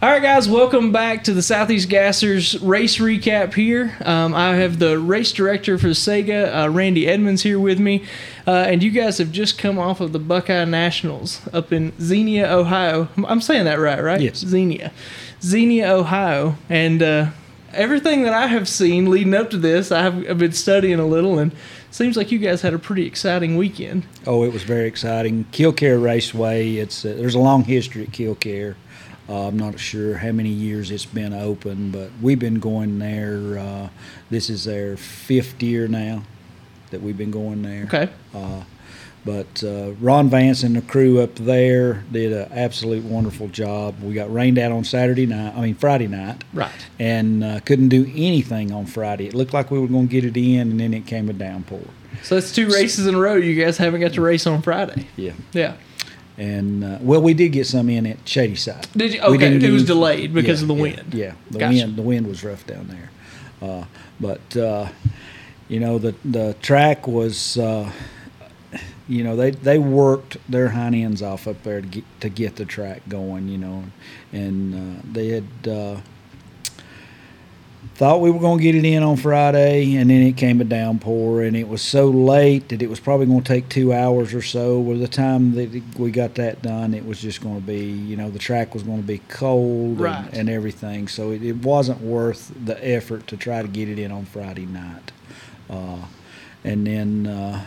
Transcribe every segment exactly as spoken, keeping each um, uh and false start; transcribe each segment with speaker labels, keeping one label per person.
Speaker 1: All right, guys, welcome back to the Southeast Gassers race recap here. Um, I have the race director for Sega, uh, Randy Edmonds, here with me. Uh, and you guys have just come off of the Buckeye Nationals up in Xenia, Ohio. I'm saying that right, right?
Speaker 2: Yes.
Speaker 1: Xenia. Xenia, Ohio. And uh, everything that I have seen leading up to this, I have I've been studying a little, and it seems like you guys had a pretty exciting weekend.
Speaker 2: Oh, it was very exciting. Killcare Raceway, it's uh, there's a long history at Killcare. Uh, I'm not sure how many years it's been open, but we've been going there. Uh, this is their fifth year now that we've been going there.
Speaker 1: Okay.
Speaker 2: Uh, but uh, Ron Vance and the crew up there did an absolute wonderful job. We got rained out on Saturday night, I mean Friday night.
Speaker 1: Right.
Speaker 2: And uh, couldn't do anything on Friday. It looked like we were going to get it in, and then it came a downpour.
Speaker 1: So that's two races in a row you guys haven't got to race on Friday.
Speaker 2: Yeah.
Speaker 1: Yeah.
Speaker 2: And uh, well, we did get some in at Shadyside.
Speaker 1: Did you?
Speaker 2: We
Speaker 1: Okay,
Speaker 2: didn't
Speaker 1: it was
Speaker 2: use-
Speaker 1: delayed because
Speaker 2: yeah,
Speaker 1: of the
Speaker 2: yeah,
Speaker 1: wind.
Speaker 2: Yeah, the
Speaker 1: Gotcha.
Speaker 2: wind. The wind was rough down there. Uh, but uh, you know, the the track was. Uh, you know, they they worked their hind ends off up there to get to get the track going. You know, and uh, they had. Uh, Thought we were going to get it in on Friday, and then it came a downpour, and it was so late that it was probably going to take two hours or so. By the time that we got that done, it was just going to be, you know, the track was going to be cold
Speaker 1: Right.
Speaker 2: and, and everything. So it, it wasn't worth the effort to try to get it in on Friday night. Uh, and then, uh,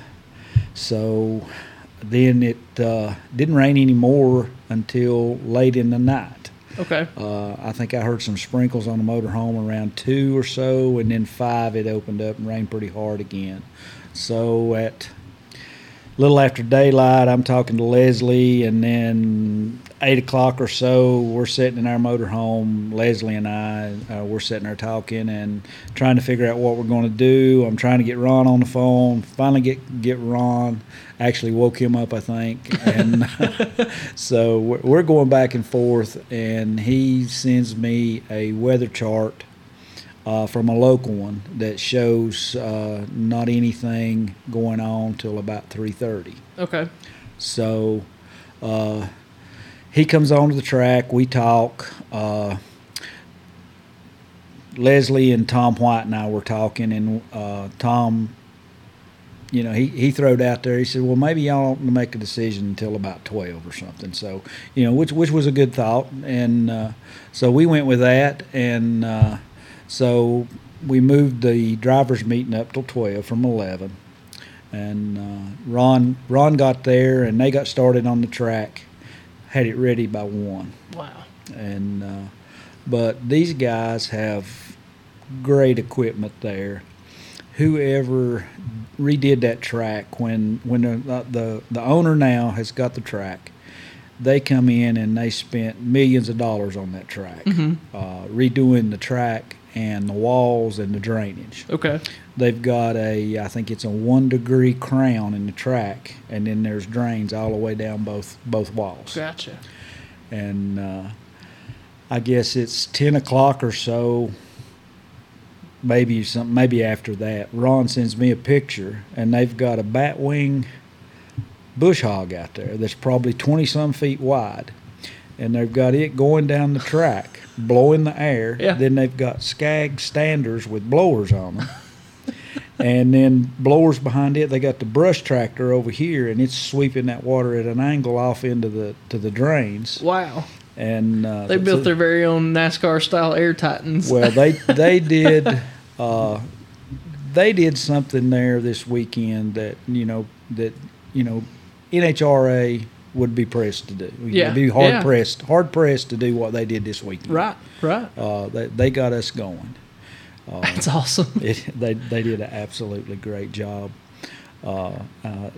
Speaker 2: so then it uh, didn't rain anymore until late in the night.
Speaker 1: Okay.
Speaker 2: Uh, I think I heard some sprinkles on the motorhome around two or so, and then five it opened up and rained pretty hard again. So at a little after daylight, I'm talking to Leslie, and then eight o'clock or so, we're sitting in our motorhome. Leslie and I, uh, we're sitting there talking and trying to figure out what we're going to do. I'm trying to get Ron on the phone. Finally get get Ron. Actually woke him up, I think. And so we're we're going back and forth, and he sends me a weather chart uh, from a local one that shows uh, not anything going on till about three thirty.
Speaker 1: Okay.
Speaker 2: So uh, he comes onto the track. We talk. Uh, Leslie and Tom White and I were talking, and uh, Tom, you know, he, he throwed out there, he said, well, maybe y'all don't make a decision until about twelve or something. So, you know, which which was a good thought. And uh, so we went with that. And uh, so we moved the drivers' meeting up till twelve from eleven. And uh, Ron Ron got there, and they got started on the track, had it ready by one.
Speaker 1: Wow.
Speaker 2: And uh, but these guys have great equipment there. Whoever redid that track, when when the, the the owner now has got the track, they come in and they spent millions of dollars on that track,
Speaker 1: Mm-hmm.
Speaker 2: uh, redoing the track and the walls and the drainage.
Speaker 1: Okay.
Speaker 2: They've got a, I think it's a one degree crown in the track, and then there's drains all the way down both both walls.
Speaker 1: Gotcha.
Speaker 2: And uh, I guess it's ten o'clock or so. Maybe some, maybe after that, Ron sends me a picture, and they've got a batwing bush hog out there that's probably twenty some feet wide, and they've got it going down the track, blowing the air.
Speaker 1: Yeah.
Speaker 2: Then they've got Skag standers with blowers on them, and then blowers behind it. They got the brush tractor over here, and it's sweeping that water at an angle off into the to the drains.
Speaker 1: Wow.
Speaker 2: And uh,
Speaker 1: They built their very own NASCAR style Air Titans.
Speaker 2: well, they they did uh, they did something there this weekend that you know that you know N H R A would be pressed to do.
Speaker 1: Yeah,
Speaker 2: They'd be hard
Speaker 1: yeah.
Speaker 2: pressed hard pressed to do what they did this weekend.
Speaker 1: Right. Right.
Speaker 2: Uh, they they got us going. Uh,
Speaker 1: That's awesome.
Speaker 2: it, they they did an absolutely great job. Uh, uh,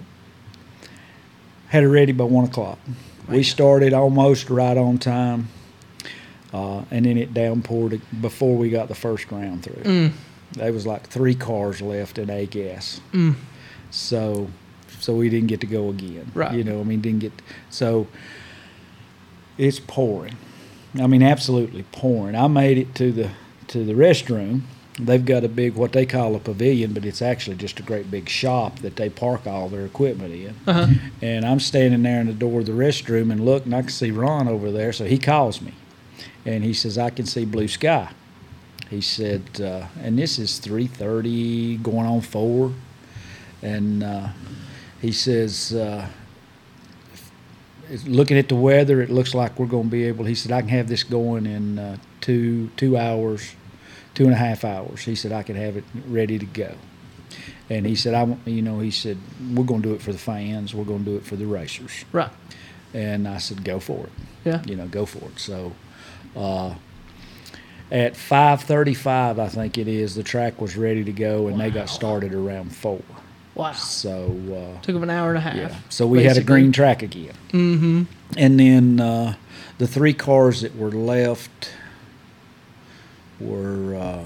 Speaker 2: had it ready by one o'clock. We started almost right on time, uh, and then it downpoured before we got the first round through.
Speaker 1: Mm.
Speaker 2: There was like three cars left in A gas,
Speaker 1: Mm.
Speaker 2: so so we didn't get to go again.
Speaker 1: Right.
Speaker 2: You know, I mean, didn't get so. It's pouring. I mean, absolutely pouring. I made it to the to the restroom. They've got a big, what they call a pavilion, but it's actually just a great big shop that they park all their equipment in.
Speaker 1: Uh-huh.
Speaker 2: And I'm standing there in the door of the restroom and look, and I can see Ron over there, so he calls me. And he says, I can see blue sky. He said, uh, and this is three thirty going on four. And uh, he says, uh, looking at the weather, it looks like we're going to be able, he said, I can have this going in uh, two, two hours, two and a half hours. He said, I could have it ready to go. And he said, I want, you know, he said, we're going to do it for the fans. We're going to do it for the racers.
Speaker 1: Right.
Speaker 2: And I said, go for it.
Speaker 1: Yeah.
Speaker 2: You know, go for it. So uh, at five thirty-five, I think it is, the track was ready to go, and wow. they got started around four.
Speaker 1: Wow.
Speaker 2: So uh,
Speaker 1: took them an hour and a half.
Speaker 2: Yeah. So we
Speaker 1: basically.
Speaker 2: had a green track again.
Speaker 1: Mm-hmm.
Speaker 2: And then uh, the three cars that were left were uh,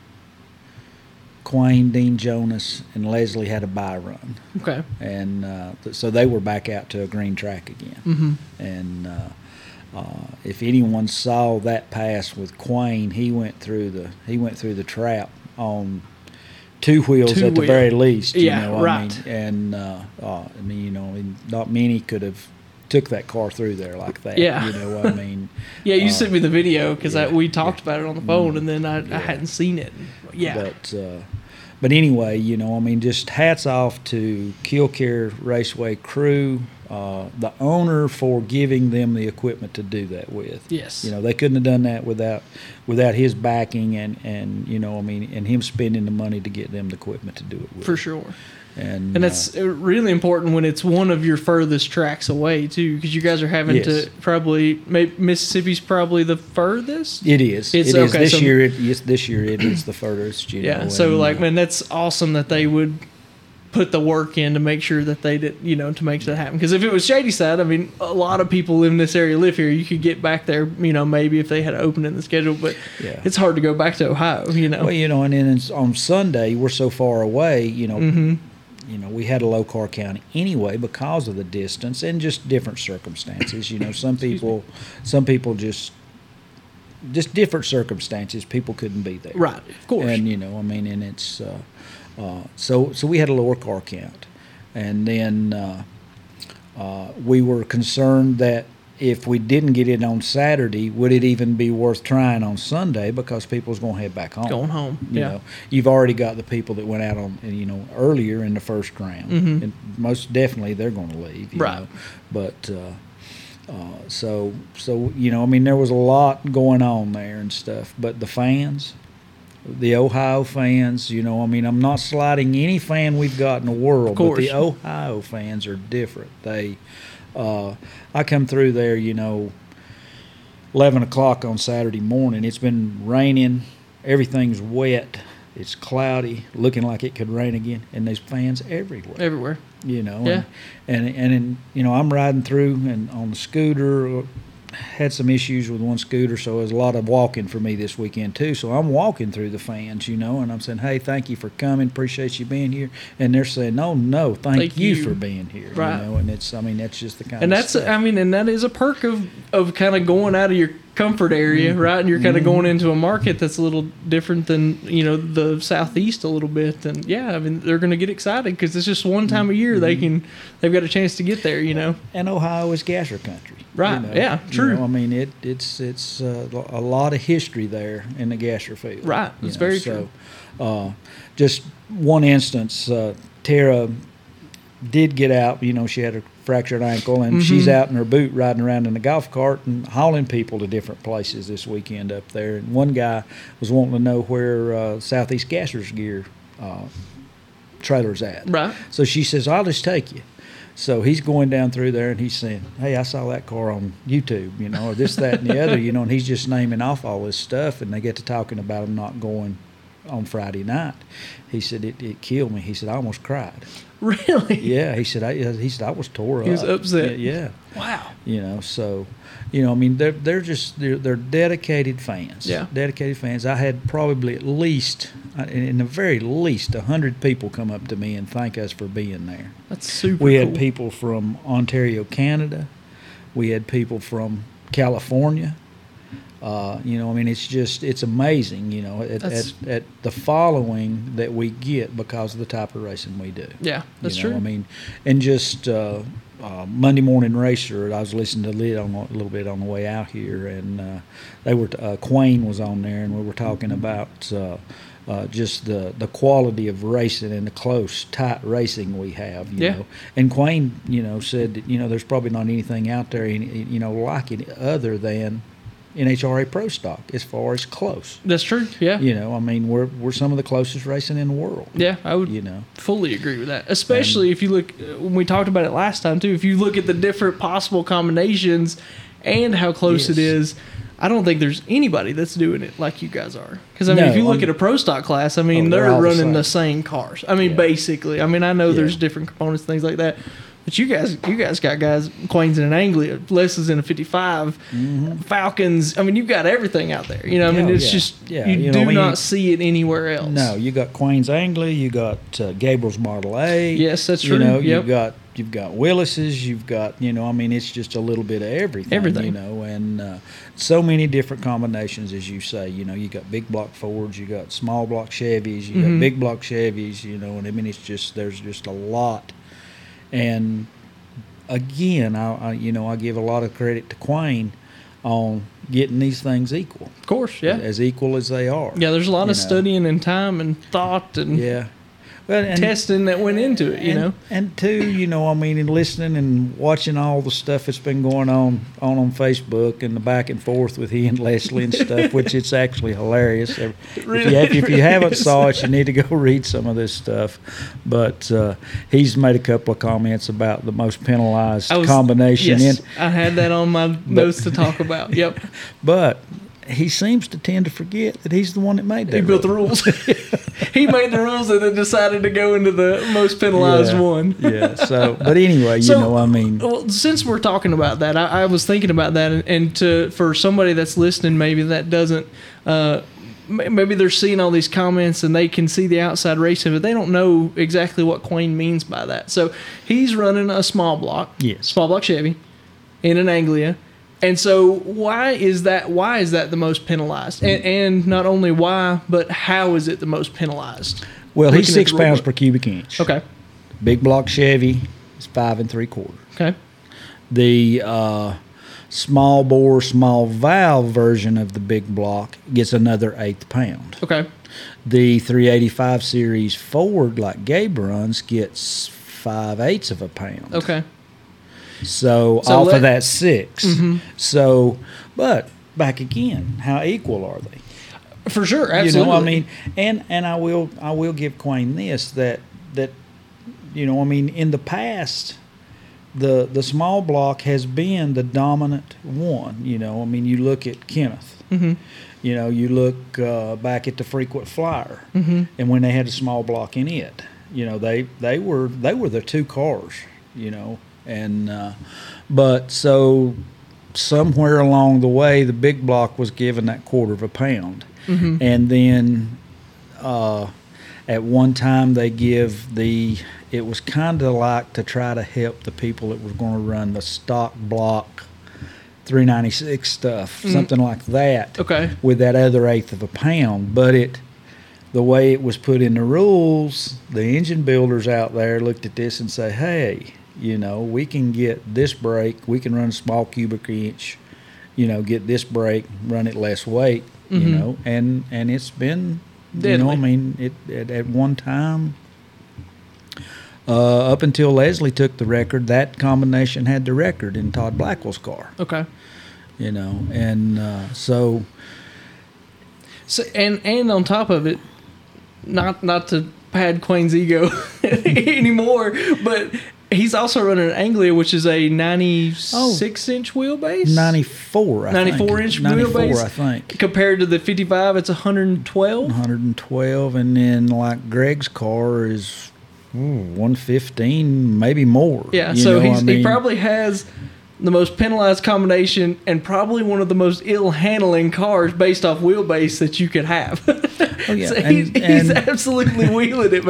Speaker 2: Quayne, Dean Jonas, and Leslie had a bye run.
Speaker 1: Okay.
Speaker 2: And uh, th- so they were back out to a green track again.
Speaker 1: Mm-hmm.
Speaker 2: And uh, uh, if anyone saw that pass with Quayne, he went through the he went through the trap on two wheels
Speaker 1: two
Speaker 2: at the
Speaker 1: wheel.
Speaker 2: very least. You
Speaker 1: Yeah,
Speaker 2: know,
Speaker 1: right.
Speaker 2: I mean, and uh, uh, I mean, you know, not many could have took that car through there like that.
Speaker 1: Yeah.
Speaker 2: You know what I mean?
Speaker 1: Yeah, you
Speaker 2: uh,
Speaker 1: sent me the video because
Speaker 2: yeah,
Speaker 1: we talked
Speaker 2: yeah.
Speaker 1: about it on the phone,
Speaker 2: Mm,
Speaker 1: and then I,
Speaker 2: yeah.
Speaker 1: I hadn't seen it. Yeah.
Speaker 2: But uh, but anyway, you know, I mean, just hats off to Killcare Raceway crew, uh, the owner for giving them the equipment to do that with.
Speaker 1: Yes.
Speaker 2: You know, they couldn't have done that without without his backing and, and you know, I mean, and him spending the money to get them the equipment to do it with.
Speaker 1: For sure.
Speaker 2: And,
Speaker 1: And that's
Speaker 2: uh,
Speaker 1: really important when it's one of your furthest tracks away too, because you guys are having
Speaker 2: Yes.
Speaker 1: to probably maybe Mississippi's probably the furthest.
Speaker 2: it is.
Speaker 1: It's
Speaker 2: it is
Speaker 1: okay,
Speaker 2: this
Speaker 1: so-
Speaker 2: year. It, yes, this year it is the furthest. You
Speaker 1: Yeah.
Speaker 2: know,
Speaker 1: So
Speaker 2: and,
Speaker 1: like,
Speaker 2: uh,
Speaker 1: man, that's awesome that they would put the work in to make sure that they did, you know, to make that happen. Because if it was Shadyside, I mean, a lot of people live in this area, live here. You could get back there, you know, maybe if they had opened in the schedule, but
Speaker 2: Yeah.
Speaker 1: it's hard to go back to Ohio, you know.
Speaker 2: Well, you know, and then it's on Sunday we're so far away. You know.
Speaker 1: Mm-hmm.
Speaker 2: You know, we had a low car count anyway because of the distance and just different circumstances. You know, some people, some people just, just different circumstances. People couldn't be there,
Speaker 1: Right, of course.
Speaker 2: And you know, I mean, and it's uh, uh, so so we had a lower car count, and then uh, uh, we were concerned that if we didn't get it on Saturday, would it even be worth trying on Sunday because people's going to head back home?
Speaker 1: Going home,
Speaker 2: You
Speaker 1: yeah.
Speaker 2: know, you've already got the people that went out on, you know, earlier in the first round,
Speaker 1: Mhm.
Speaker 2: and most definitely they're going to leave. You
Speaker 1: Right.
Speaker 2: Know? But uh, uh, so so you know, I mean, there was a lot going on there and stuff. But the fans, the Ohio fans, you know, I mean, I'm not slighting any fan we've got in the world,
Speaker 1: Of
Speaker 2: but
Speaker 1: course.
Speaker 2: the Ohio fans are different. They, uh, I come through there, you know, eleven o'clock on Saturday morning. It's been raining, everything's wet, it's cloudy, looking like it could rain again, and there's fans everywhere.
Speaker 1: Everywhere.
Speaker 2: You know,
Speaker 1: Yeah.
Speaker 2: and and, and and, you know, I'm riding through and on the scooter. Had some issues with one scooter, so it was a lot of walking for me this weekend too. So I'm walking through the fans, you know, and I'm saying, "Hey, thank you for coming. Appreciate you being here." And they're saying, "No, no, thank,
Speaker 1: Thank
Speaker 2: you,
Speaker 1: you."
Speaker 2: for being here."
Speaker 1: Right.
Speaker 2: You know, and it's, I mean, that's just the kind
Speaker 1: And
Speaker 2: of
Speaker 1: that's,
Speaker 2: stuff.
Speaker 1: I mean, and that is a perk of, of kind of going out of your comfort area,
Speaker 2: Mm-hmm.
Speaker 1: right? And you're kind of going into a market that's a little different than, you know, the Southeast a little bit. And yeah, I mean, they're going to get excited because it's just one time a year they
Speaker 2: Mm-hmm.
Speaker 1: can, they've got a chance to get there, you know?
Speaker 2: And Ohio is gasser country.
Speaker 1: Right,
Speaker 2: you know.
Speaker 1: yeah,
Speaker 2: You
Speaker 1: true.
Speaker 2: know, I mean, it it's it's uh, a lot of history there in the gasser field.
Speaker 1: Right,
Speaker 2: you
Speaker 1: it's
Speaker 2: know.
Speaker 1: very
Speaker 2: so, Uh, just one instance, uh, Tara did get out. You know, she had a fractured ankle, and
Speaker 1: Mhm.
Speaker 2: she's out in her boot riding around in a golf cart and hauling people to different places this weekend up there. And one guy was wanting to know where uh, Southeast Gassers Gear uh, trailer's at.
Speaker 1: Right.
Speaker 2: So she says, "I'll just take you." So he's going down through there, and he's saying, "Hey, I saw that car on YouTube, you know, or this, that, and the other, you know," and he's just naming off all this stuff, and they get to talking about him not going on Friday night. He said, it, it killed me. He said, "I almost cried."
Speaker 1: Really?
Speaker 2: Yeah, he said, I, he said, "I was tore up."
Speaker 1: He was upset.
Speaker 2: Yeah, yeah.
Speaker 1: Wow.
Speaker 2: You know, so, you know, I mean, they're they're just they're, they're dedicated fans.
Speaker 1: Yeah.
Speaker 2: Dedicated fans. I had probably at least, uh, in the very least, a hundred people come up to me and thank us for being there.
Speaker 1: That's super
Speaker 2: We
Speaker 1: cool.
Speaker 2: had people from Ontario, Canada. We had people from California. Uh, you know, I mean, it's just, it's amazing, you know, at,
Speaker 1: That's-
Speaker 2: at, at the following that we get because of the type of racing we do.
Speaker 1: Yeah, that's
Speaker 2: you know,
Speaker 1: true.
Speaker 2: I mean, and just uh, uh, Monday Morning Racer. I was listening to it on a little bit on the way out here, and uh, they were uh, Quayne was on there, and we were talking about uh, uh, just the the quality of racing and the close, tight racing we have. You
Speaker 1: Yeah.
Speaker 2: know, and Quayne, you know, said that, you know, there's probably not anything out there, you know, like it other than N H R A Pro Stock as far as close.
Speaker 1: That's true. Yeah.
Speaker 2: You know, I mean, we're we're some of the closest racing in the world.
Speaker 1: Yeah, I would
Speaker 2: You know,
Speaker 1: fully agree with that. Especially if you look, uh, when we talked about it last time too, if you look at the different possible combinations and how close it
Speaker 2: Yes.
Speaker 1: is, I don't think there's anybody that's doing it like you guys are. Because, I mean,
Speaker 2: No,
Speaker 1: if you look
Speaker 2: I'm-
Speaker 1: at a pro stock class, I mean,
Speaker 2: Oh, they're
Speaker 1: they're
Speaker 2: all the
Speaker 1: running the
Speaker 2: same.
Speaker 1: same. cars. I mean,
Speaker 2: Yeah.
Speaker 1: basically. I mean, I know
Speaker 2: Yeah.
Speaker 1: there's different components, things like that. But you guys, you guys got guys, Quayne's in an Anglia, Les is in a fifty-five, Falcons. I mean, you've got everything out there. You know, I mean,
Speaker 2: Yeah,
Speaker 1: it's
Speaker 2: yeah.
Speaker 1: just
Speaker 2: Yeah,
Speaker 1: you,
Speaker 2: you know,
Speaker 1: do
Speaker 2: I mean,
Speaker 1: not see it anywhere else.
Speaker 2: no, you got Quayne's Anglia, you got uh, Gabriel's Model A.
Speaker 1: Yes, that's
Speaker 2: You
Speaker 1: true.
Speaker 2: know,
Speaker 1: Yep.
Speaker 2: you've got you've got Willis's, you've got, you know, I mean, it's just a little bit of everything.
Speaker 1: Everything.
Speaker 2: You know, and uh, so many different combinations, as you say. You know, you got big block Fords, you got small block Chevys, you
Speaker 1: Mhm.
Speaker 2: got big block Chevys. You know, and I mean, it's just there's just a lot. And again, I, I you know I give a lot of credit to Quayne on getting these things equal,
Speaker 1: Of course, yeah.
Speaker 2: as equal as they are.
Speaker 1: Yeah, there's a lot
Speaker 2: you
Speaker 1: of
Speaker 2: know.
Speaker 1: studying and time and thought and
Speaker 2: Yeah. Well, and,
Speaker 1: testing that went into it, you
Speaker 2: and,
Speaker 1: know.
Speaker 2: and two, you know, I mean, and listening and watching all the stuff that's been going on on on Facebook and the back and forth with he and Leslie and stuff, which it's actually hilarious. If,
Speaker 1: really-
Speaker 2: you, have, if you haven't
Speaker 1: is.
Speaker 2: saw it, you need to go read some of this stuff. But uh, he's made a couple of comments about the most penalized
Speaker 1: I was-
Speaker 2: combination.
Speaker 1: Yes,
Speaker 2: in,
Speaker 1: I had that on my notes to talk about. Yep.
Speaker 2: but he seems to tend to forget that he's the one that made that.
Speaker 1: He built the
Speaker 2: rule.
Speaker 1: rules. He made the rules and then decided to go into the most penalized
Speaker 2: Yeah,
Speaker 1: one.
Speaker 2: yeah. So, but anyway, you
Speaker 1: So,
Speaker 2: know, I mean,
Speaker 1: Well, since we're talking about that, I, I was thinking about that, and, and to for somebody that's listening, maybe that doesn't, uh, m- maybe they're seeing all these comments and they can see the outside racing, but they don't know exactly what Quayne means by that. So he's running a small block,
Speaker 2: Yes.
Speaker 1: small block Chevy, in an Anglia. And so, why is that? Why is that the most penalized? And, and not only why, but how is it the most penalized?
Speaker 2: well, he's
Speaker 1: Looking at
Speaker 2: six
Speaker 1: the rule
Speaker 2: pounds
Speaker 1: book.
Speaker 2: per cubic inch.
Speaker 1: Okay.
Speaker 2: Big block Chevy is five and three quarter.
Speaker 1: Okay.
Speaker 2: The uh, small bore, small valve version of the big block gets another eighth pound.
Speaker 1: Okay.
Speaker 2: The three eighty-five series Ford, like Gabe runs, gets five eighths of a pound.
Speaker 1: Okay.
Speaker 2: So,
Speaker 1: So
Speaker 2: off
Speaker 1: let-
Speaker 2: of that 6
Speaker 1: Mhm.
Speaker 2: So, but back again, how equal are they?
Speaker 1: For sure. Absolutely.
Speaker 2: You know, I mean, and and I will I will give Quayne this that that you know, I mean, in the past, the the small block has been the dominant one. You know, I mean, you look at Kenneth.
Speaker 1: Mhm.
Speaker 2: You know, you look uh, back at the Frequent Flyer,
Speaker 1: Mhm.
Speaker 2: and when they had a small block in it, you know, they they were they were the two cars. You know, and uh, but so somewhere along the way, the big block was given that quarter of a pound.
Speaker 1: Mhm.
Speaker 2: And then uh, at one time they give the, it was kind of like to try to help the people that were going to run the stock block three ninety-six stuff,
Speaker 1: Mhm.
Speaker 2: something like that,
Speaker 1: Okay.
Speaker 2: with that other eighth of a pound. But it, the way it was put in the rules, the engine builders out there looked at this and say, hey, you know, we can get this brake, we can run a small cubic inch, you know, get this brake, run it less weight, you
Speaker 1: Mhm.
Speaker 2: know, and and it's been, you know, I
Speaker 1: Deadly.
Speaker 2: mean, it at, at one time, uh, up until Leslie took the record, that combination had the record in Todd Blackwell's car,
Speaker 1: Okay.
Speaker 2: you know, and uh, so
Speaker 1: So and and on top of it, not not to pad Quayne's ego anymore, but he's also running an Anglia, which is a ninety-six inch wheelbase.
Speaker 2: ninety-four, I
Speaker 1: ninety-four
Speaker 2: think.
Speaker 1: inch
Speaker 2: ninety-four,
Speaker 1: wheelbase.
Speaker 2: I think.
Speaker 1: Compared to the fifty-five, it's one hundred twelve.
Speaker 2: one hundred twelve, and then like Greg's car is ooh, one fifteen, maybe more.
Speaker 1: Yeah,
Speaker 2: you
Speaker 1: so
Speaker 2: know,
Speaker 1: he's,
Speaker 2: I mean,
Speaker 1: he probably has the most penalized combination and probably one of the most ill handling cars based off wheelbase that you could have.
Speaker 2: Oh, yeah,
Speaker 1: So
Speaker 2: and-
Speaker 1: he's, he's
Speaker 2: and-
Speaker 1: absolutely wheeling it,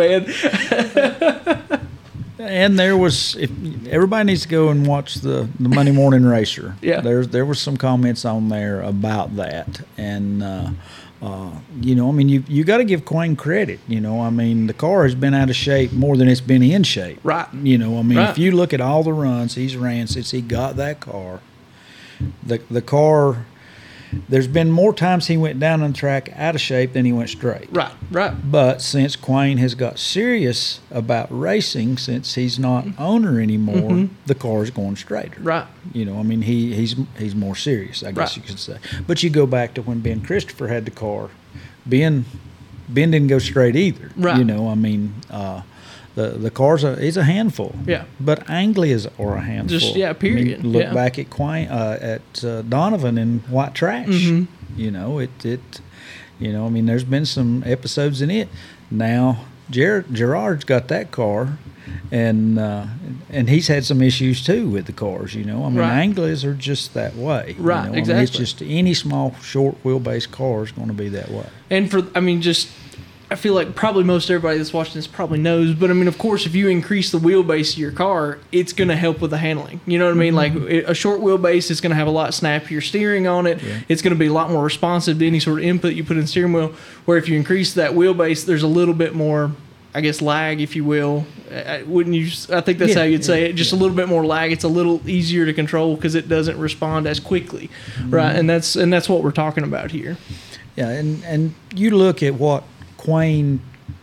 Speaker 1: man.
Speaker 2: And there was, if everybody needs to go and watch the, the Monday Morning Racer.
Speaker 1: Yeah.
Speaker 2: There there was some comments on there about that, and uh, Uh, you know, I mean, you you got to give Quayne credit. You know, I mean, the car has been out of shape more than it's been in shape.
Speaker 1: Right.
Speaker 2: You know, I mean,
Speaker 1: Right.
Speaker 2: if you look at all the runs he's ran since he got that car, the the car, there's been more times he went down on the track out of shape than he went straight.
Speaker 1: Right, right.
Speaker 2: But since Quayne has got serious about racing, since he's not owner anymore,
Speaker 1: Mm-hmm.
Speaker 2: the car is going straighter.
Speaker 1: Right.
Speaker 2: You know, I mean, he, he's he's more serious, I guess
Speaker 1: Right.
Speaker 2: you could say. But you go back to when Ben Christopher had the car, Ben Ben didn't go straight either.
Speaker 1: Right.
Speaker 2: You know, I mean, uh, the the car's a is a handful.
Speaker 1: Yeah.
Speaker 2: But Anglias are a handful.
Speaker 1: Just, yeah,
Speaker 2: I mean,
Speaker 1: period.
Speaker 2: look
Speaker 1: Yeah.
Speaker 2: back at Quayne uh, at uh, Donovan in White Trash.
Speaker 1: Mhm.
Speaker 2: You know, it it. You know, I mean, there's been some episodes in it. Now, Gerard, Gerard's got that car, and uh, and he's had some issues too with the cars. You know, I mean,
Speaker 1: Right.
Speaker 2: Anglias are just that way. you
Speaker 1: Right,
Speaker 2: know? I mean, it's
Speaker 1: exactly.
Speaker 2: just any small, short wheelbase car is going to be that way.
Speaker 1: And for, I mean, just, I feel like probably most everybody that's watching this probably knows, but I mean, of course, if you increase the wheelbase of your car, it's going to help with the handling. You know what I mean? Like it- a short wheelbase is going to have a lot snappier steering on it.
Speaker 2: Yeah.
Speaker 1: It's going to be a lot more responsive to any sort of input you put in the steering wheel. Where if you increase that wheelbase, there's a little bit more, I guess, lag, if you will. I- Wouldn't you? I think that's
Speaker 2: Yeah,
Speaker 1: how you'd say
Speaker 2: yeah,
Speaker 1: it. Just
Speaker 2: yeah.
Speaker 1: a little bit more lag. It's a little easier to control because it doesn't respond as quickly,
Speaker 2: Mm-hmm.
Speaker 1: right? And that's and that's what we're talking about here.
Speaker 2: Yeah, and and you look at what Quayne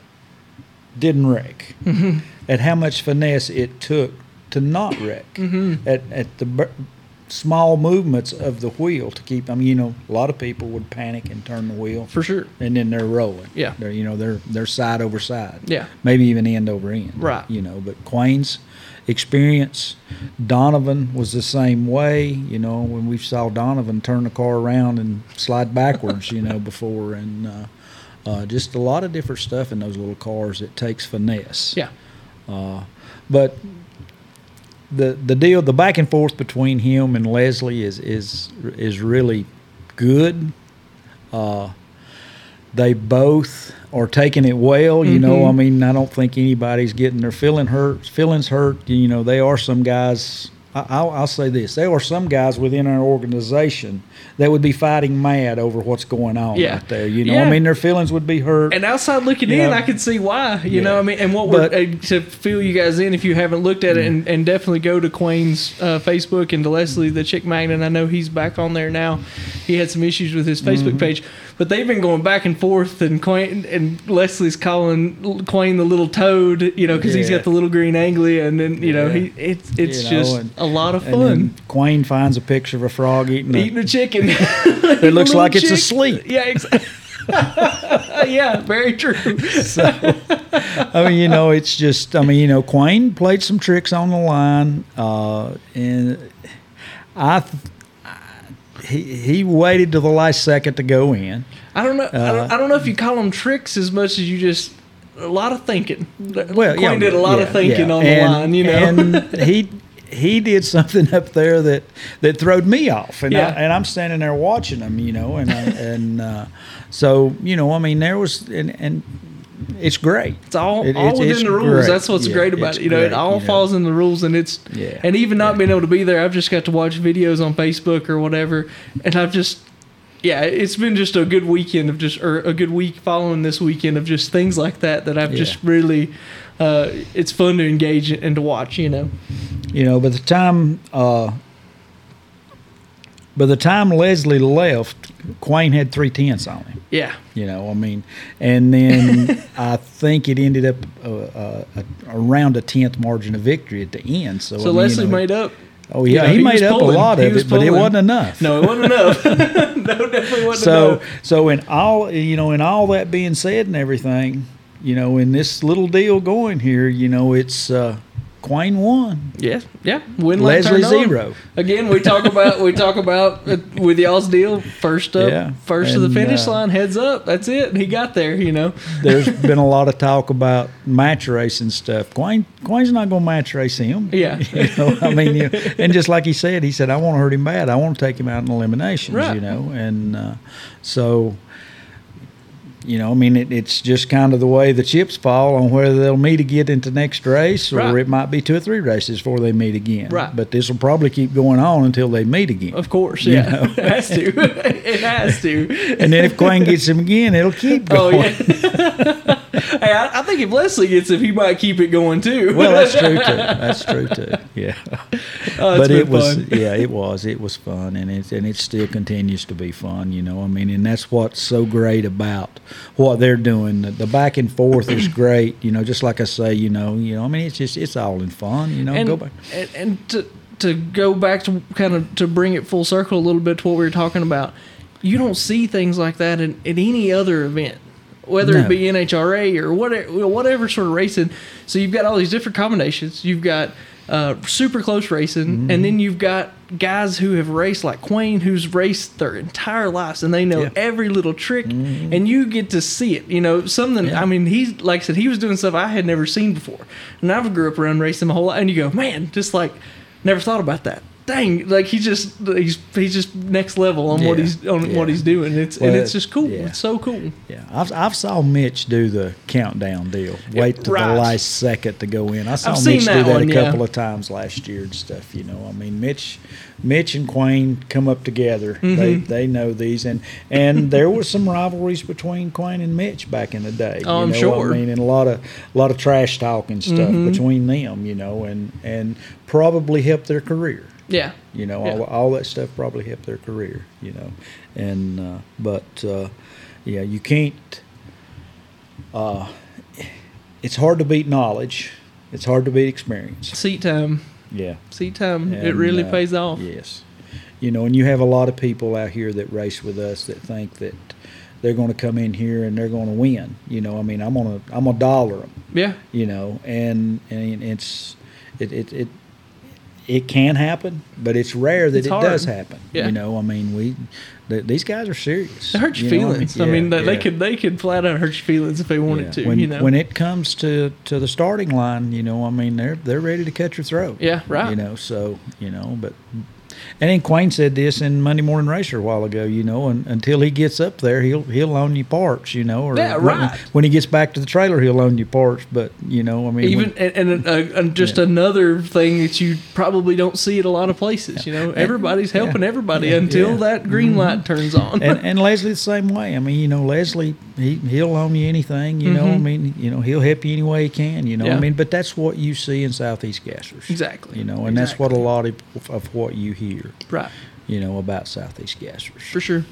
Speaker 2: didn't wreck,
Speaker 1: Mm-hmm.
Speaker 2: at how much finesse it took to not wreck,
Speaker 1: Mm-hmm.
Speaker 2: at at the b- small movements of the wheel to keep. I mean, you know, a lot of people would panic and turn the wheel,
Speaker 1: For sure.
Speaker 2: and then they're rolling.
Speaker 1: Yeah.
Speaker 2: they're you know they're they're side over side.
Speaker 1: Yeah.
Speaker 2: maybe even end over end.
Speaker 1: Right.
Speaker 2: You know, but Quayne's experience, Donovan was the same way. You know, when we saw Donovan turn the car around and slide backwards, you know, before, and uh, uh, just a lot of different stuff in those little cars that takes finesse.
Speaker 1: Yeah.
Speaker 2: Uh, but the the deal, the back and forth between him and Leslie is is is really good. Uh, they both are taking it well. You know,
Speaker 1: Mhm.
Speaker 2: I mean, I don't think anybody's getting their feeling hurt, feelings hurt. You know, they are some guys. I, I'll, I'll say this: there are some guys within our organization that would be fighting mad over what's going on
Speaker 1: Yeah.
Speaker 2: out there. You know,
Speaker 1: Yeah.
Speaker 2: I mean, their feelings would be hurt.
Speaker 1: And outside looking
Speaker 2: You
Speaker 1: in,
Speaker 2: know.
Speaker 1: I could see why. You
Speaker 2: Yeah.
Speaker 1: know, what I mean, and what
Speaker 2: But-
Speaker 1: we're uh, to fill you guys in if you haven't looked at it, and, and definitely go to Quayne's uh, Facebook and to Leslie the Chick Magnet. I know he's back on there now. He had some issues with his Facebook
Speaker 2: Mm-hmm.
Speaker 1: page, but they've been going back and forth, and Quayne and Leslie's calling Quayne the little toad, you know, because he's
Speaker 2: Yeah.
Speaker 1: got the little green Anglia, and then you know
Speaker 2: Yeah.
Speaker 1: he it's it's
Speaker 2: You know,
Speaker 1: just
Speaker 2: and-
Speaker 1: a lot of
Speaker 2: And
Speaker 1: fun.
Speaker 2: then Quayne finds a picture of a frog eating,
Speaker 1: Eating
Speaker 2: a,
Speaker 1: a chicken.
Speaker 2: it looks like it's asleep.
Speaker 1: Yeah, exactly. Yeah, very true.
Speaker 2: So, I mean, you know, it's just, I mean, you know, Quayne played some tricks on the line, uh, and I, th- he he waited till the last second to go in.
Speaker 1: I don't know. I,
Speaker 2: Uh,
Speaker 1: don't, I don't know if you call them tricks as much as you just a lot of thinking.
Speaker 2: Well,
Speaker 1: Quayne
Speaker 2: yeah,
Speaker 1: did a lot
Speaker 2: yeah,
Speaker 1: of thinking
Speaker 2: yeah.
Speaker 1: on
Speaker 2: and,
Speaker 1: the line, you know.
Speaker 2: and he he did something up there that that throwed me off, and
Speaker 1: Yeah.
Speaker 2: I, and I'm standing there watching him, you know, and I, and uh, so you know, I mean, there was and and it's great.
Speaker 1: It's all,
Speaker 2: It-
Speaker 1: all
Speaker 2: it's-
Speaker 1: within
Speaker 2: it's
Speaker 1: the rules.
Speaker 2: great.
Speaker 1: That's what's
Speaker 2: Yeah,
Speaker 1: great about
Speaker 2: it's
Speaker 1: it. You know, it
Speaker 2: great,
Speaker 1: all
Speaker 2: you know.
Speaker 1: falls in the rules, and it's
Speaker 2: Yeah,
Speaker 1: and even not
Speaker 2: yeah.
Speaker 1: being able to be there, I've just got to watch videos on Facebook or whatever, and I've just yeah, it's been just a good weekend of just or a good week following this weekend of just things like that that I've
Speaker 2: Yeah.
Speaker 1: just really. Uh, it's fun to engage and to watch. You know.
Speaker 2: You know, by the time uh, by the time Leslie left, Quayne had three tenths on him.
Speaker 1: Yeah.
Speaker 2: You know, I mean, and then I think it ended up uh, uh, around a tenth margin of victory at the end. So,
Speaker 1: So
Speaker 2: I mean,
Speaker 1: Leslie
Speaker 2: you know,
Speaker 1: made up.
Speaker 2: Oh yeah,
Speaker 1: you know,
Speaker 2: he,
Speaker 1: he
Speaker 2: made
Speaker 1: was
Speaker 2: up
Speaker 1: pulling.
Speaker 2: a lot
Speaker 1: He
Speaker 2: of
Speaker 1: was
Speaker 2: it, but it
Speaker 1: pulling.
Speaker 2: wasn't enough.
Speaker 1: No, it wasn't enough. No, definitely wasn't
Speaker 2: So,
Speaker 1: enough.
Speaker 2: so in all you know, in all that being said and everything, you know, in this little deal going here, you know, it's uh, Quayne won.
Speaker 1: Yeah, yeah. Win like
Speaker 2: Leslie
Speaker 1: turned on.
Speaker 2: zero.
Speaker 1: Again, we talk about we talk about uh, with y'all's deal first up,
Speaker 2: Yeah,
Speaker 1: first to the
Speaker 2: and,
Speaker 1: finish
Speaker 2: uh,
Speaker 1: line, heads up. That's it. He got there. You know.
Speaker 2: There's been a lot of talk about match racing stuff. Quayne, Quayne's not going to match race him.
Speaker 1: Yeah.
Speaker 2: You know, I mean, you, and just like he said, he said, I want to hurt him bad. I want to take him out in eliminations,
Speaker 1: Right.
Speaker 2: you know. And uh, so You know, I mean, it, it's just kind of the way the chips fall on whether they'll meet again into next race, or
Speaker 1: Right.
Speaker 2: it might be two or three races before they meet again.
Speaker 1: Right.
Speaker 2: But this will probably keep going on until they meet again.
Speaker 1: Of course,
Speaker 2: You
Speaker 1: yeah.
Speaker 2: know?
Speaker 1: It has to. It has to.
Speaker 2: And then if Quayne gets him again, it'll keep
Speaker 1: Oh,
Speaker 2: going.
Speaker 1: yeah. Hey, I, I think if Leslie gets him, he might keep it going too.
Speaker 2: Well, that's true too. That's true too. Yeah.
Speaker 1: Oh, it's
Speaker 2: But
Speaker 1: been
Speaker 2: it was,
Speaker 1: fun.
Speaker 2: yeah, it was. It was fun, and it and it still continues to be fun. You know, I mean, and that's what's so great about what they're doing. The, the back and forth is great. You know, just like I say, you know, you know, I mean, it's just it's all in fun. You know,
Speaker 1: and,
Speaker 2: go back.
Speaker 1: And, and to to go back to kind of to bring it full circle a little bit to what we were talking about, you don't see things like that in, at any other event, whether
Speaker 2: No.
Speaker 1: it be N H R A or whatever whatever sort of racing. So you've got all these different combinations. You've got uh, super close racing,
Speaker 2: Mm-hmm.
Speaker 1: and then you've got guys who have raced like Quayne, who's raced their entire lives, and they know
Speaker 2: Yeah. Mm-hmm.
Speaker 1: every little trick, and you get to see it. You know, something.
Speaker 2: Yeah.
Speaker 1: I mean, he's like I said, he was doing stuff I had never seen before, and I grew up around racing my whole life. And you go, man, just like never thought about that. Dang, like he just he's he's just next level on what
Speaker 2: Yeah.
Speaker 1: he's on
Speaker 2: Yeah.
Speaker 1: what he's doing. It's and
Speaker 2: Well,
Speaker 1: it's just cool.
Speaker 2: yeah.
Speaker 1: It's so cool.
Speaker 2: Yeah, I've I've saw Mitch do the countdown deal. Wait to
Speaker 1: right.
Speaker 2: the last second to go in. I saw
Speaker 1: I've seen
Speaker 2: Mitch
Speaker 1: that
Speaker 2: do that
Speaker 1: one,
Speaker 2: a
Speaker 1: yeah.
Speaker 2: couple of times last year and stuff. You know, I mean, Mitch, Mitch and Quayne come up together.
Speaker 1: Mm-hmm.
Speaker 2: They they know these, and and there was some rivalries between Quayne and Mitch back in the day.
Speaker 1: Oh,
Speaker 2: you
Speaker 1: I'm
Speaker 2: know?
Speaker 1: sure.
Speaker 2: I mean, and a lot of a lot of trash talking stuff
Speaker 1: Mm-hmm.
Speaker 2: between them. You know, and and probably helped their career.
Speaker 1: Yeah.
Speaker 2: You know,
Speaker 1: Yeah.
Speaker 2: all, all that stuff probably helped their career, you know. And, uh, but, uh, yeah, you can't, uh, it's hard to beat knowledge. It's hard to beat experience.
Speaker 1: Seat time.
Speaker 2: Yeah.
Speaker 1: Seat time. it
Speaker 2: And,
Speaker 1: really
Speaker 2: uh,
Speaker 1: pays off.
Speaker 2: Yes. You know, and you have a lot of people out here that race with us that think that they're going to come in here and they're going to win. You know, I mean, I'm going to, I'm going to dollar them,
Speaker 1: Yeah.
Speaker 2: you know, and, and it's, it, it, it, it can happen, but it's rare that
Speaker 1: It's
Speaker 2: it
Speaker 1: hard.
Speaker 2: does happen.
Speaker 1: Yeah.
Speaker 2: You know, I mean, we th- these guys are serious.
Speaker 1: It hurts your
Speaker 2: You know what
Speaker 1: feelings.
Speaker 2: I
Speaker 1: I
Speaker 2: mean,
Speaker 1: mean,
Speaker 2: Yeah,
Speaker 1: they, they
Speaker 2: yeah.
Speaker 1: could they could flat out hurt your feelings if they wanted
Speaker 2: Yeah.
Speaker 1: to.
Speaker 2: When,
Speaker 1: you know.
Speaker 2: when it comes to, to the starting line, you know, I mean, they're they're ready to cut your throat.
Speaker 1: Yeah, right.
Speaker 2: You know, so you know, but and then Quayne said this in Monday Morning Racer a while ago. You know, and until he gets up there, he'll he'll loan you parts. You know, or
Speaker 1: Yeah,
Speaker 2: when-
Speaker 1: right.
Speaker 2: When he gets back to the trailer, he'll loan you parts. But you know, I mean,
Speaker 1: Even
Speaker 2: when-
Speaker 1: and, and, uh, and just
Speaker 2: Yeah.
Speaker 1: another thing that you probably don't see at a lot of places. You know, everybody's helping
Speaker 2: yeah.
Speaker 1: everybody
Speaker 2: Yeah,
Speaker 1: until
Speaker 2: yeah.
Speaker 1: that green light turns on.
Speaker 2: and, and Leslie the same way. I mean, you know, Leslie, he he'll loan you anything. You know, I
Speaker 1: Mhm.
Speaker 2: mean, you know, he'll help you any way he can. You know,
Speaker 1: Yeah.
Speaker 2: I mean, but that's what you see in Southeast Gassers.
Speaker 1: Exactly.
Speaker 2: You know, and that's what a
Speaker 1: Exactly.
Speaker 2: lot of, of what you hear.
Speaker 1: right.
Speaker 2: You know, about Southeast Gassers.
Speaker 1: For sure.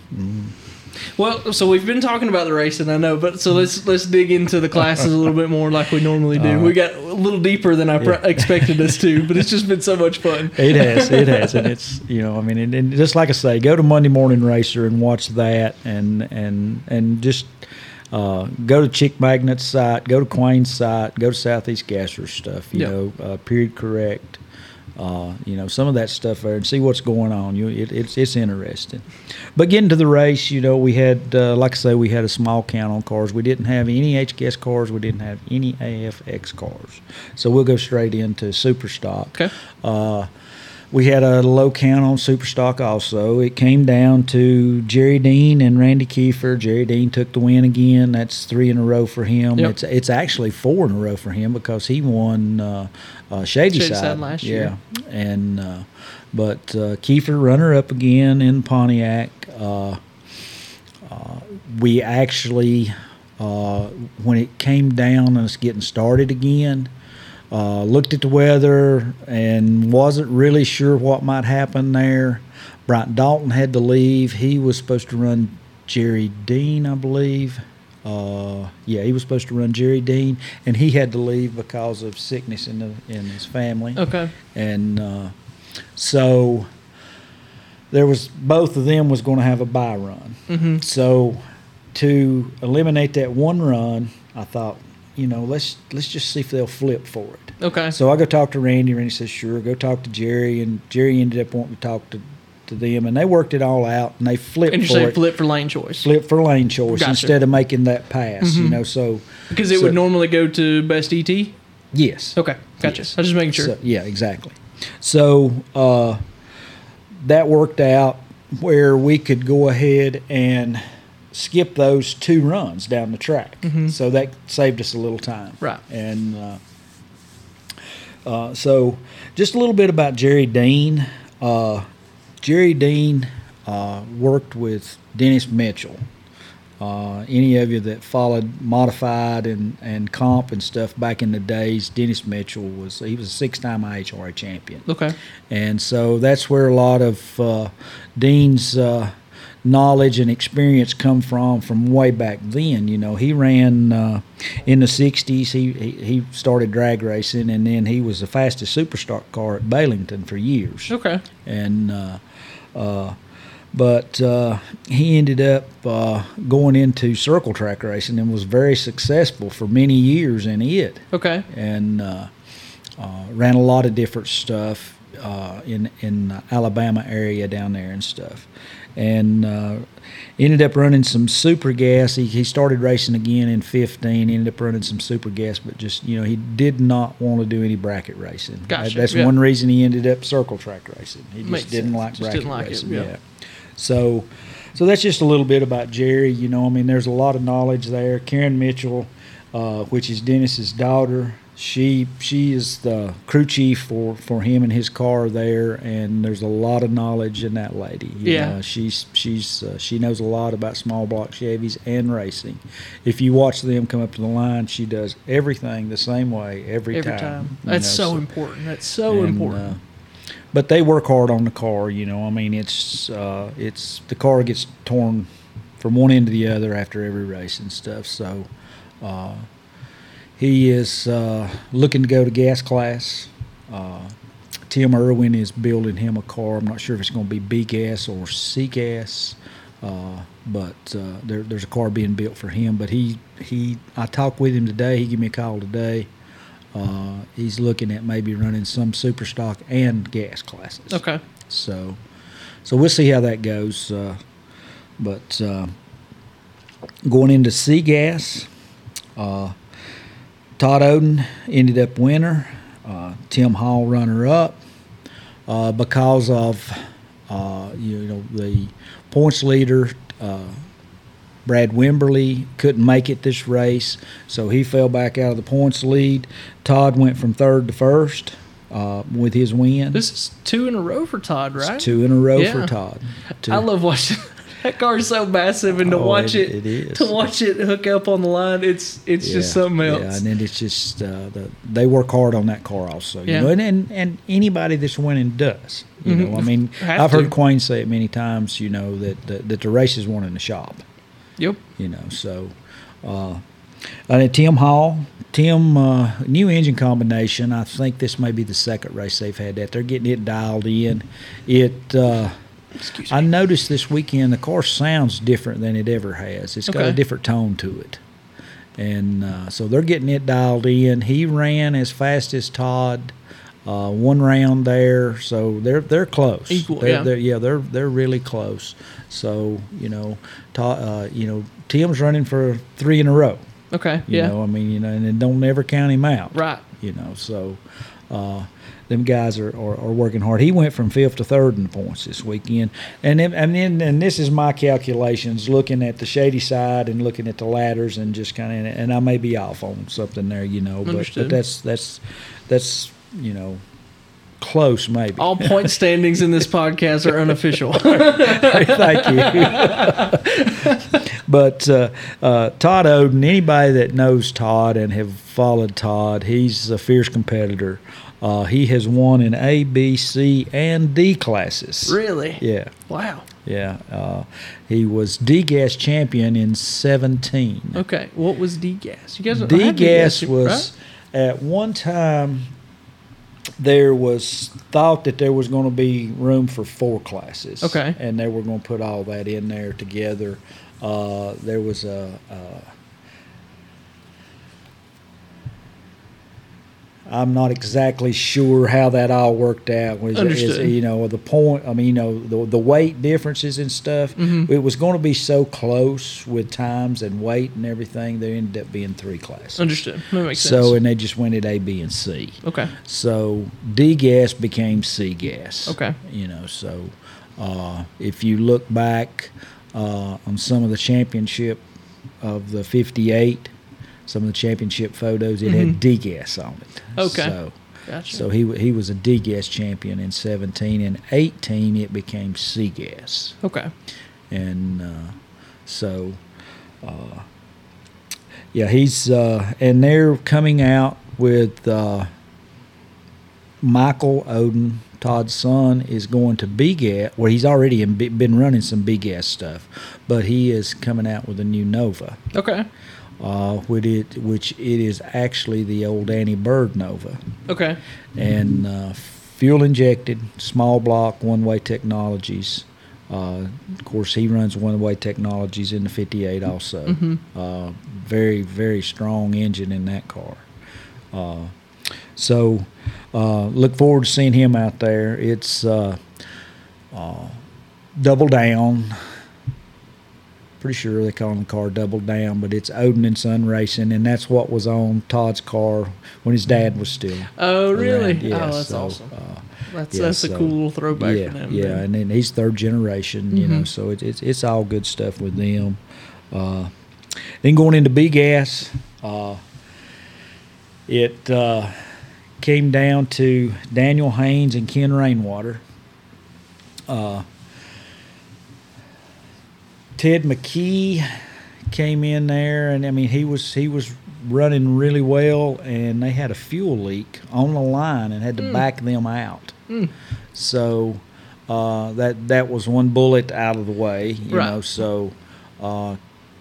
Speaker 1: Well, so we've been talking about the racing, I know, but so let's let's dig into the classes a little bit more like we normally do.
Speaker 2: All right.
Speaker 1: We got a little deeper than I
Speaker 2: Yeah.
Speaker 1: pr- expected us to, but it's just been so much fun.
Speaker 2: It has, it has, and it's you know, I mean, and, and just like I say, go to Monday Morning Racer and watch that, and and and just uh, go to Chick Magnet's site, go to Quayne's site, go to Southeast Gassers stuff. You
Speaker 1: Yeah.
Speaker 2: know, uh, period correct. Uh, you know, some of that stuff there, and see what's going on. You, it, it's it's interesting. But getting to the race, you know, we had, uh, like I say, we had a small count on cars. We didn't have any H G S cars. We didn't have any A F X cars. So we'll go straight into super stock.
Speaker 1: Okay.
Speaker 2: Uh, we had a low count on super stock also. It came down to Jerry Dean and Randy Kiefer. Jerry Dean took the win again. That's three in a row for him.
Speaker 1: Yep.
Speaker 2: It's it's actually four in a row for him because he won uh, uh, Shady,
Speaker 1: Shady
Speaker 2: Side.
Speaker 1: Side last
Speaker 2: yeah.
Speaker 1: year.
Speaker 2: And uh, but uh, Kiefer runner up again in Pontiac. Uh, uh, we actually uh, when it came down and it's getting started again. Uh, looked at the weather and wasn't really sure what might happen there. Brian Dalton had to leave. He was supposed to run Jerry Dean, I believe. Uh, yeah, he was supposed to run Jerry Dean, and he had to leave because of sickness in the in his family.
Speaker 1: Okay.
Speaker 2: And uh, so there was both of them was going to have a bye run.
Speaker 1: Mm-hmm.
Speaker 2: So to eliminate that one run, I thought, you know, let's let's just see if they'll flip for it.
Speaker 1: Okay.
Speaker 2: So I go talk to Randy. Randy says, sure. Go talk to Jerry. And Jerry ended up wanting to talk to, to them. And they worked it all out. And they flipped
Speaker 1: And you
Speaker 2: for
Speaker 1: say
Speaker 2: it.
Speaker 1: flip for lane choice.
Speaker 2: Flip for lane choice
Speaker 1: Gotcha.
Speaker 2: instead of making that pass, you
Speaker 1: Mhm.
Speaker 2: know. So
Speaker 1: Because it
Speaker 2: so-
Speaker 1: would normally go to best E T?
Speaker 2: Yes.
Speaker 1: Okay. Gotcha.
Speaker 2: Yes.
Speaker 1: I was just making sure.
Speaker 2: So, yeah, exactly. So uh, that worked out where we could go ahead and skip those two runs down the track.
Speaker 1: Mhm.
Speaker 2: So that saved us a little time.
Speaker 1: Right.
Speaker 2: And uh, uh, so just a little bit about Jerry Dean. Uh, Jerry Dean uh, worked with Dennis Mitchell. Uh, any of you that followed modified and, and comp and stuff back in the days, Dennis Mitchell was he was a six-time I H R A champion.
Speaker 1: Okay.
Speaker 2: And so that's where a lot of uh, Dean's uh, knowledge and experience come from from way back then. You know, he ran uh, in the sixties. He, he he started drag racing, and then he was the fastest superstock car at Bailington for years.
Speaker 1: Okay.
Speaker 2: And uh, uh, but uh, he ended up uh, going into circle track racing and was very successful for many years in it.
Speaker 1: Okay.
Speaker 2: And uh, uh, ran a lot of different stuff uh, in in the Alabama area down there and stuff. And uh, ended up running some super gas. He, he started racing again in fifteen. Ended up running some super gas, but just you know he did not want to do any bracket racing.
Speaker 1: Gotcha.
Speaker 2: That's
Speaker 1: Yeah.
Speaker 2: one reason he ended up circle track racing. He just
Speaker 1: Makes
Speaker 2: didn't
Speaker 1: sense.
Speaker 2: like
Speaker 1: Just
Speaker 2: bracket
Speaker 1: didn't like it,
Speaker 2: racing.
Speaker 1: yeah.
Speaker 2: Yeah. So, so that's just a little bit about Jerry. You know, I mean, there's a lot of knowledge there. Karen Mitchell, uh, which is Dennis's daughter, she she is the crew chief for, for him and his car there, and there's a lot of knowledge in that lady. You
Speaker 1: Yeah.
Speaker 2: know, she's she's uh, she knows a lot about small block Chevys and racing. If you watch them come up to the line, she does everything the same way every,
Speaker 1: Every
Speaker 2: time.
Speaker 1: time.
Speaker 2: you
Speaker 1: That's
Speaker 2: know,
Speaker 1: so important. That's so
Speaker 2: and,
Speaker 1: important.
Speaker 2: uh, but they work hard on the car, you know. I mean, it's uh, it's the car gets torn from one end to the other after every race and stuff. So uh, he is uh, looking to go to gas class. Uh, Tim Irwin is building him a car. I'm not sure if it's going to be B gas or C gas, uh, but uh, there, there's a car being built for him. But he he I talked with him today. He gave me a call today. Uh, he's looking at maybe running some super stock and gas classes.
Speaker 1: Okay.
Speaker 2: So, so we'll see how that goes. Uh, but uh, going into C gas, uh, Todd Oden ended up winner. Uh, Tim Hall runner up uh, because of uh, you know the points leader. Uh, Brad Wimberly couldn't make it this race, so he fell back out of the points lead. Todd went from third to first uh, with his win.
Speaker 1: This is two in a row for Todd, right?
Speaker 2: It's two in a row
Speaker 1: Yeah.
Speaker 2: for Todd. Two.
Speaker 1: I love watching that car is so massive, and to
Speaker 2: Oh,
Speaker 1: watch
Speaker 2: it-
Speaker 1: it,
Speaker 2: it is.
Speaker 1: to watch it hook up on the line, it's it's just something else.
Speaker 2: Yeah, and then it's just uh, the, they work hard on that car also. You
Speaker 1: Yeah.
Speaker 2: know, and, and and anybody that's winning does. You
Speaker 1: Mhm.
Speaker 2: know, I mean,
Speaker 1: Have
Speaker 2: I've heard
Speaker 1: to.
Speaker 2: Quayne say it many times. You know that that, that the race is won in the shop.
Speaker 1: Yep.
Speaker 2: You know, so uh, and then Tim Hall, Tim uh, new engine combination. I think this may be the second race they've had that. They're getting it dialed in. It. Uh,
Speaker 1: Excuse
Speaker 2: I
Speaker 1: me.
Speaker 2: noticed this weekend the car sounds different than it ever has. It's got
Speaker 1: Okay.
Speaker 2: a different tone to it. And uh, so they're getting it dialed in. He ran as fast as Todd, uh, one round there. So they're they're close.
Speaker 1: Equal,
Speaker 2: they're,
Speaker 1: yeah.
Speaker 2: They're, yeah, they're they're really close. So you know, Todd, uh, you know, Tim's running for three in a row.
Speaker 1: Okay.
Speaker 2: You
Speaker 1: yeah.
Speaker 2: know, I mean, you know, and then don't never count him out.
Speaker 1: Right.
Speaker 2: You know, so uh, them guys are, are, are working hard. He went from fifth to third in the points this weekend, and then, and then and this is my calculations, looking at the shady side and looking at the ladders and just kind of, and I may be off on something there, you know, but,
Speaker 1: Understood.
Speaker 2: but that's that's that's you know. Close, maybe.
Speaker 1: All point standings in this podcast are unofficial.
Speaker 2: Thank you. But uh, uh, Todd Oden, anybody that knows Todd and have followed Todd, he's a fierce competitor. Uh, he has won in A, B, C, and D classes.
Speaker 1: Really?
Speaker 2: Yeah,
Speaker 1: Wow.
Speaker 2: yeah. Uh, he was D-Gas champion in seventeen.
Speaker 1: Okay. What was D-Gas? You guys don't have
Speaker 2: D-Gas
Speaker 1: right?
Speaker 2: was, at one time, there was thought that there was going to be room for four classes.
Speaker 1: Okay.
Speaker 2: And they were going to put all that in there together. Uh, there was a, a I'm not exactly sure how that all worked out. Was,
Speaker 1: Understood.
Speaker 2: Is, you know, the point, I mean, you know, the, the weight differences and stuff,
Speaker 1: Mhm.
Speaker 2: it was going to be so close with times and weight and everything, there ended up being three classes.
Speaker 1: Understood. That makes
Speaker 2: So,
Speaker 1: sense.
Speaker 2: and they just went at A, B, and C.
Speaker 1: Okay.
Speaker 2: So D gas became C gas.
Speaker 1: Okay.
Speaker 2: You know, so uh, if you look back, uh, on some of the championship of the fifty-eight, some of the championship photos, it
Speaker 1: Mhm.
Speaker 2: had D-Gas on it.
Speaker 1: Okay.
Speaker 2: So,
Speaker 1: Gotcha.
Speaker 2: so he he was a D-Gas champion in seventeen. In eighteen, it became C-Gas.
Speaker 1: Okay.
Speaker 2: And uh, so, uh, yeah, he's uh, and they're coming out with uh, Michael Odin, Todd's son, is going to B-Gas. Well, he's already in, been running some B-Gas stuff, but he is coming out with a new Nova.
Speaker 1: Okay.
Speaker 2: Uh, which it which it is actually the old Annie Bird Nova,
Speaker 1: Okay.
Speaker 2: and uh, fuel injected, small block, one way technologies. Uh, of course, he runs one way technologies in the fifty-eight also.
Speaker 1: Mm-hmm.
Speaker 2: Uh, very very strong engine in that car. Uh, so uh, look forward to seeing him out there. It's uh, uh, Double Down. Pretty sure they call the car Double Down, but it's Odin and Son Racing, and that's what was on Todd's car when his dad was still.
Speaker 1: Oh, really?
Speaker 2: around. Yeah,
Speaker 1: Oh, that's
Speaker 2: so,
Speaker 1: awesome.
Speaker 2: Uh,
Speaker 1: That's
Speaker 2: yeah,
Speaker 1: that's a
Speaker 2: so-
Speaker 1: cool little throwback
Speaker 2: yeah,
Speaker 1: for them.
Speaker 2: yeah,
Speaker 1: then.
Speaker 2: and then he's third generation, you know,
Speaker 1: Mhm.
Speaker 2: so it's it's it's all good stuff with them. Uh, then going into B-Gas, uh, it uh, came down to Daniel Haynes and Ken Rainwater. Uh, Ted McKee came in there, and I mean he was he was running really well, and they had a fuel leak on the line and had to
Speaker 1: Mm.
Speaker 2: back them out.
Speaker 1: Mm.
Speaker 2: So uh, that that was one bullet out of the way, you
Speaker 1: Right.
Speaker 2: know. So uh,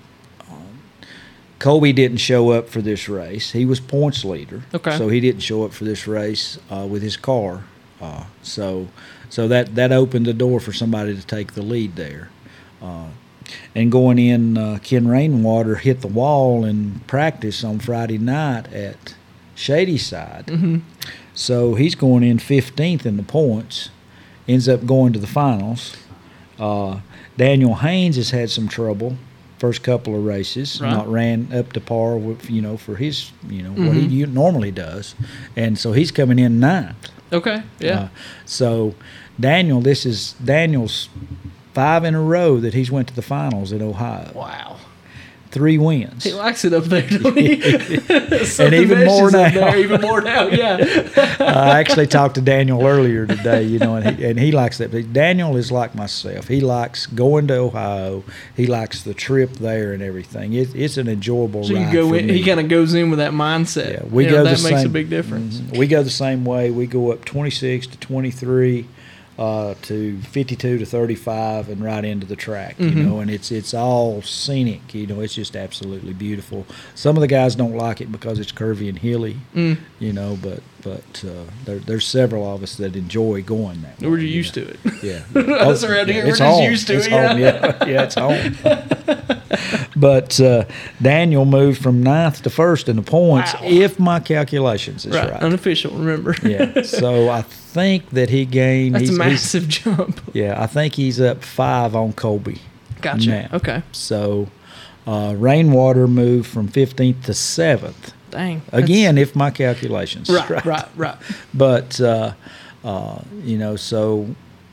Speaker 2: Colby didn't show up for this race. He was points leader,
Speaker 1: Okay.
Speaker 2: so he didn't show up for this race uh, with his car. Uh, so so that that opened the door for somebody to take the lead there. Uh, and going in, uh, Ken Rainwater hit the wall in practice on Friday night at Shadyside.
Speaker 1: Mhm.
Speaker 2: So he's going in fifteenth in the points, ends up going to the finals. Uh, Daniel Haynes has had some trouble first couple of races,
Speaker 1: Right.
Speaker 2: not ran up to par with, you know, for his, you know, what
Speaker 1: Mhm.
Speaker 2: he normally does. And so he's coming in ninth.
Speaker 1: Okay. Yeah.
Speaker 2: Uh, so Daniel, this is Daniel's five in a row that he's went to the finals in Ohio.
Speaker 1: Wow.
Speaker 2: Three wins.
Speaker 1: He likes it up there, don't he?
Speaker 2: And even more now.
Speaker 1: Up there, even more now. Yeah.
Speaker 2: I actually talked to Daniel earlier today, you know, and he, and he likes that. But Daniel is like myself. He likes going to Ohio. He likes the trip there and everything. It, it's an enjoyable
Speaker 1: So you
Speaker 2: ride
Speaker 1: go
Speaker 2: for
Speaker 1: in.
Speaker 2: me.
Speaker 1: He kind of goes in with that mindset.
Speaker 2: Yeah, we
Speaker 1: You
Speaker 2: go
Speaker 1: know,
Speaker 2: the
Speaker 1: that makes
Speaker 2: same,
Speaker 1: a big difference.
Speaker 2: Mhm. We go the same way. We go up twenty-six to twenty-three. Uh, to fifty-two to thirty-five and right into the track, you
Speaker 1: Mhm.
Speaker 2: know, and it's it's all scenic, you know, it's just absolutely beautiful. Some of the guys don't like it because it's curvy and hilly,
Speaker 1: Mm.
Speaker 2: you know, but but uh, there, there's several of us that enjoy going that way.
Speaker 1: We're
Speaker 2: you
Speaker 1: used
Speaker 2: know.
Speaker 1: to it.
Speaker 2: Yeah.
Speaker 1: Us around here, we're
Speaker 2: it's
Speaker 1: just
Speaker 2: home.
Speaker 1: used to
Speaker 2: it's
Speaker 1: it,
Speaker 2: Home.
Speaker 1: yeah.
Speaker 2: Yeah, yeah, it's home. But uh, Daniel moved from ninth to first in the points,
Speaker 1: Wow.
Speaker 2: if my calculations is
Speaker 1: Right.
Speaker 2: right.
Speaker 1: Unofficial. Remember.
Speaker 2: Yeah. So I think that he gained.
Speaker 1: That's a
Speaker 2: he's, he's-
Speaker 1: massive jump.
Speaker 2: yeah, I think he's up five on Colby.
Speaker 1: Gotcha.
Speaker 2: now.
Speaker 1: Okay.
Speaker 2: So uh, Rainwater moved from fifteenth to seventh.
Speaker 1: Dang. That's-
Speaker 2: Again, if my calculations is
Speaker 1: Right.
Speaker 2: right.
Speaker 1: Right. Right.
Speaker 2: But uh, uh, you know, so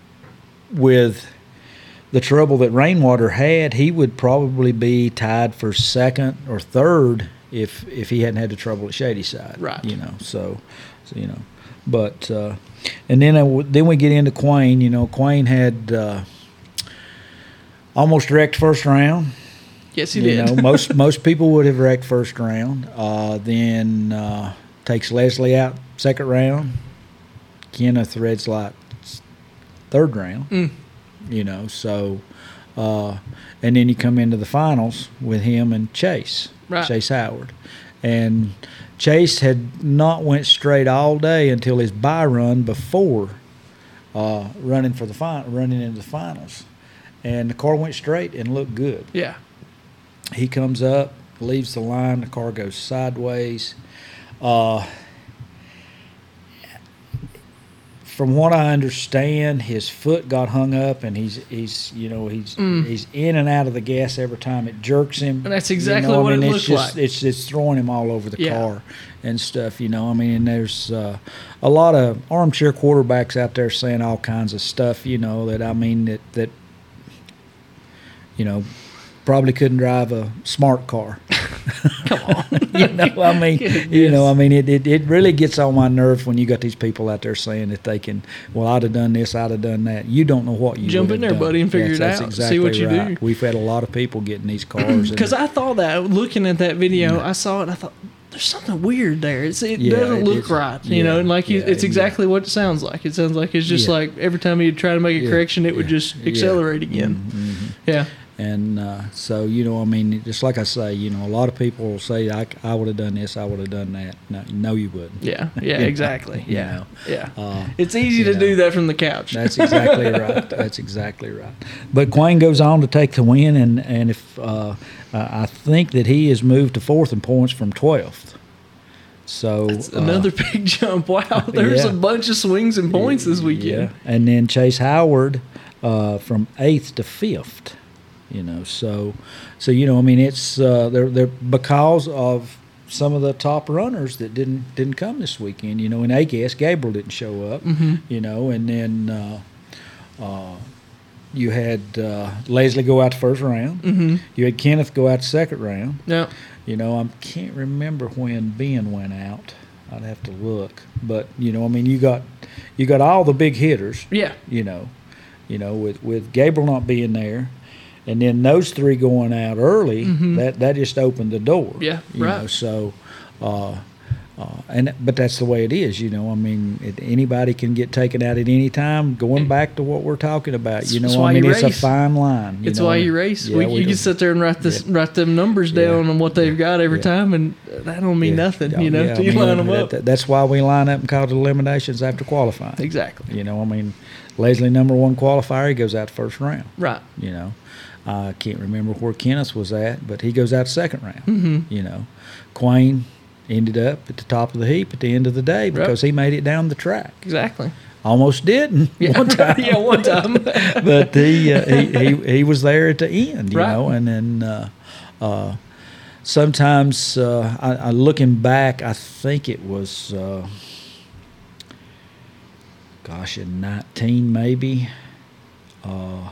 Speaker 2: with the trouble that Rainwater had, he would probably be tied for second or third if if he hadn't had the trouble at Shadyside.
Speaker 1: Right.
Speaker 2: You know, so, so you know, but uh, and then I w- then we get into Quayne. You know, Quayne had uh, almost wrecked first round.
Speaker 1: Yes, he
Speaker 2: You
Speaker 1: did.
Speaker 2: know, most most people would have wrecked first round. Uh, then uh, takes Leslie out second round. Kenneth Redslot third round.
Speaker 1: Mm.
Speaker 2: You know, so uh, and then you come into the finals with him and Chase,
Speaker 1: Right.
Speaker 2: Chase Howard, and Chase had not went straight all day until his bye run before uh, running for the fin- running into the finals, and the car went straight and looked good.
Speaker 1: Yeah.
Speaker 2: He comes up, leaves the line, the car goes sideways. Uh, from what I understand, his foot got hung up, and he's he's you know he's
Speaker 1: Mm.
Speaker 2: he's in and out of the gas every time it jerks him.
Speaker 1: And that's
Speaker 2: You
Speaker 1: exactly
Speaker 2: know, I
Speaker 1: what
Speaker 2: mean,
Speaker 1: it
Speaker 2: it's
Speaker 1: looked
Speaker 2: just,
Speaker 1: like.
Speaker 2: It's it's throwing him all over the
Speaker 1: Yeah.
Speaker 2: car and stuff. You know, I mean, and there's uh, a lot of armchair quarterbacks out there saying all kinds of stuff. You know that I mean that that you know, probably couldn't drive a smart car.
Speaker 1: Come on.
Speaker 2: you know, I mean, you know, I mean, it, it, it really gets on my nerves when you got these people out there saying that they can, well, I'd have done this, I'd have done that. You don't know what you
Speaker 1: Jump in there,
Speaker 2: done.
Speaker 1: buddy, and figure
Speaker 2: that's,
Speaker 1: it
Speaker 2: that's
Speaker 1: out.
Speaker 2: Exactly
Speaker 1: See what you
Speaker 2: right.
Speaker 1: do.
Speaker 2: We've had a lot of people getting these cars.
Speaker 1: Because I thought that, looking at that video, I saw it, I thought, there's something weird there. It's, it
Speaker 2: Yeah,
Speaker 1: doesn't
Speaker 2: it
Speaker 1: look
Speaker 2: is.
Speaker 1: right, you
Speaker 2: Yeah,
Speaker 1: know. And like you,
Speaker 2: yeah,
Speaker 1: it's
Speaker 2: yeah.
Speaker 1: exactly what it sounds like. It sounds like it's just
Speaker 2: Yeah.
Speaker 1: like every time you try to make a
Speaker 2: Yeah,
Speaker 1: correction, it would
Speaker 2: yeah,
Speaker 1: just
Speaker 2: yeah.
Speaker 1: accelerate again.
Speaker 2: Mhm.
Speaker 1: Yeah,
Speaker 2: And uh, so, you know, I mean, just like I say, you know, a lot of people will say, I, I would have done this, I would have done that. No, no you wouldn't.
Speaker 1: yeah, yeah,
Speaker 2: You know,
Speaker 1: exactly.
Speaker 2: you
Speaker 1: Yeah,
Speaker 2: know.
Speaker 1: yeah.
Speaker 2: Uh,
Speaker 1: It's easy
Speaker 2: you
Speaker 1: to
Speaker 2: know.
Speaker 1: do that from the couch.
Speaker 2: That's exactly right. That's exactly right. But Quayne goes on to take the win, and, and if uh, I think that he has moved to fourth in points from twelfth. So
Speaker 1: That's
Speaker 2: uh,
Speaker 1: another big jump. Wow, there's
Speaker 2: yeah.
Speaker 1: a bunch of swings and points this weekend.
Speaker 2: Yeah. And then Chase Howard uh, from eighth to fifth. You know, so so you know, I mean, it's uh, they're they're because of some of the top runners that didn't didn't come this weekend. You know, in A G S, Gabriel didn't show up.
Speaker 1: Mhm.
Speaker 2: You know, and then uh, uh, you had uh, Leslie go out the first round.
Speaker 1: Mm-hmm.
Speaker 2: You had Kenneth go out the second round.
Speaker 1: Yeah.
Speaker 2: You know, I can't remember when Ben went out. I'd have to look, but you know, I mean, you got you got all the big hitters.
Speaker 1: Yeah.
Speaker 2: You know, you know, with with Gabriel not being there, and then those three going out early,
Speaker 1: Mhm.
Speaker 2: that that just opened the door.
Speaker 1: Yeah,
Speaker 2: you
Speaker 1: right.
Speaker 2: Know, so, uh, uh, and but that's the way it is. You know, I mean, it, anybody can get taken out at any time. Going back to what we're talking about, you know,
Speaker 1: That's why
Speaker 2: I mean,
Speaker 1: you
Speaker 2: it's
Speaker 1: race.
Speaker 2: a fine line. You
Speaker 1: It's
Speaker 2: know?
Speaker 1: why you race.
Speaker 2: Yeah,
Speaker 1: we,
Speaker 2: we
Speaker 1: you
Speaker 2: do.
Speaker 1: can sit there and write this,
Speaker 2: Yeah.
Speaker 1: write them numbers
Speaker 2: Yeah.
Speaker 1: down on what they've got every
Speaker 2: Yeah.
Speaker 1: time, and that don't mean
Speaker 2: Yeah.
Speaker 1: nothing.
Speaker 2: Yeah,
Speaker 1: You know,
Speaker 2: yeah, I
Speaker 1: till you
Speaker 2: mean,
Speaker 1: line them
Speaker 2: that-
Speaker 1: up.
Speaker 2: that- that's why we line up and call it eliminations after qualifying.
Speaker 1: Exactly.
Speaker 2: You know, I mean, Leslie number one qualifier, he goes out first round.
Speaker 1: Right.
Speaker 2: You know, I can't remember where Kenneth was at, but he goes out second round.
Speaker 1: Mm-hmm.
Speaker 2: You know, Quayne ended up at the top of the heap at the end of the day because he made it down the track.
Speaker 1: Exactly.
Speaker 2: Almost didn't
Speaker 1: Yeah.
Speaker 2: one time.
Speaker 1: yeah, one time.
Speaker 2: But he, uh, he he he was there at the end, you
Speaker 1: Right.
Speaker 2: know, and then uh, uh, sometimes uh, I, I looking back, I think it was, uh, gosh, in nineteen maybe, uh,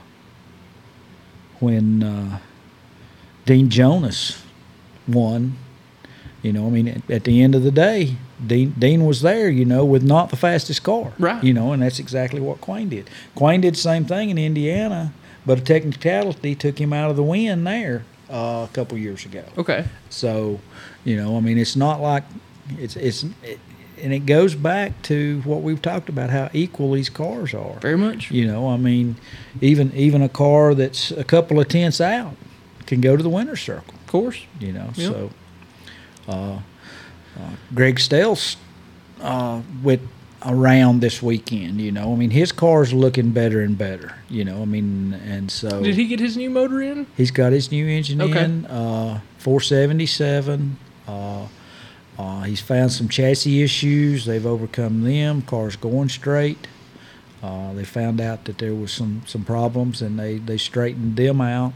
Speaker 2: when uh, Dean Jonas won. You know, I mean, at, at the end of the day, Dean Dean was there, you know, with not the fastest car.
Speaker 1: Right.
Speaker 2: You know, and that's exactly what Quayne did. Quayne did the same thing in Indiana, but a technicality took him out of the win there uh, a couple years ago.
Speaker 1: Okay.
Speaker 2: So, you know, I mean, it's not like it's it's it, and it goes back to what we've talked about, how equal these cars are.
Speaker 1: Very much.
Speaker 2: You know, I mean, even even a car that's a couple of tenths out can go to the winner's circle.
Speaker 1: Of course.
Speaker 2: You know,
Speaker 1: Yep.
Speaker 2: so uh, uh, Greg Stells uh, went around this weekend. You know, I mean, his car's looking better and better. You know, I mean, and so
Speaker 1: Did he get his new motor in?
Speaker 2: he's got his new engine
Speaker 1: Okay.
Speaker 2: in, uh, four seventy-seven. Uh, uh, he's found some chassis issues. They've overcome them. Car's going straight. Uh, they found out that there was some, some problems, and they, they straightened them out.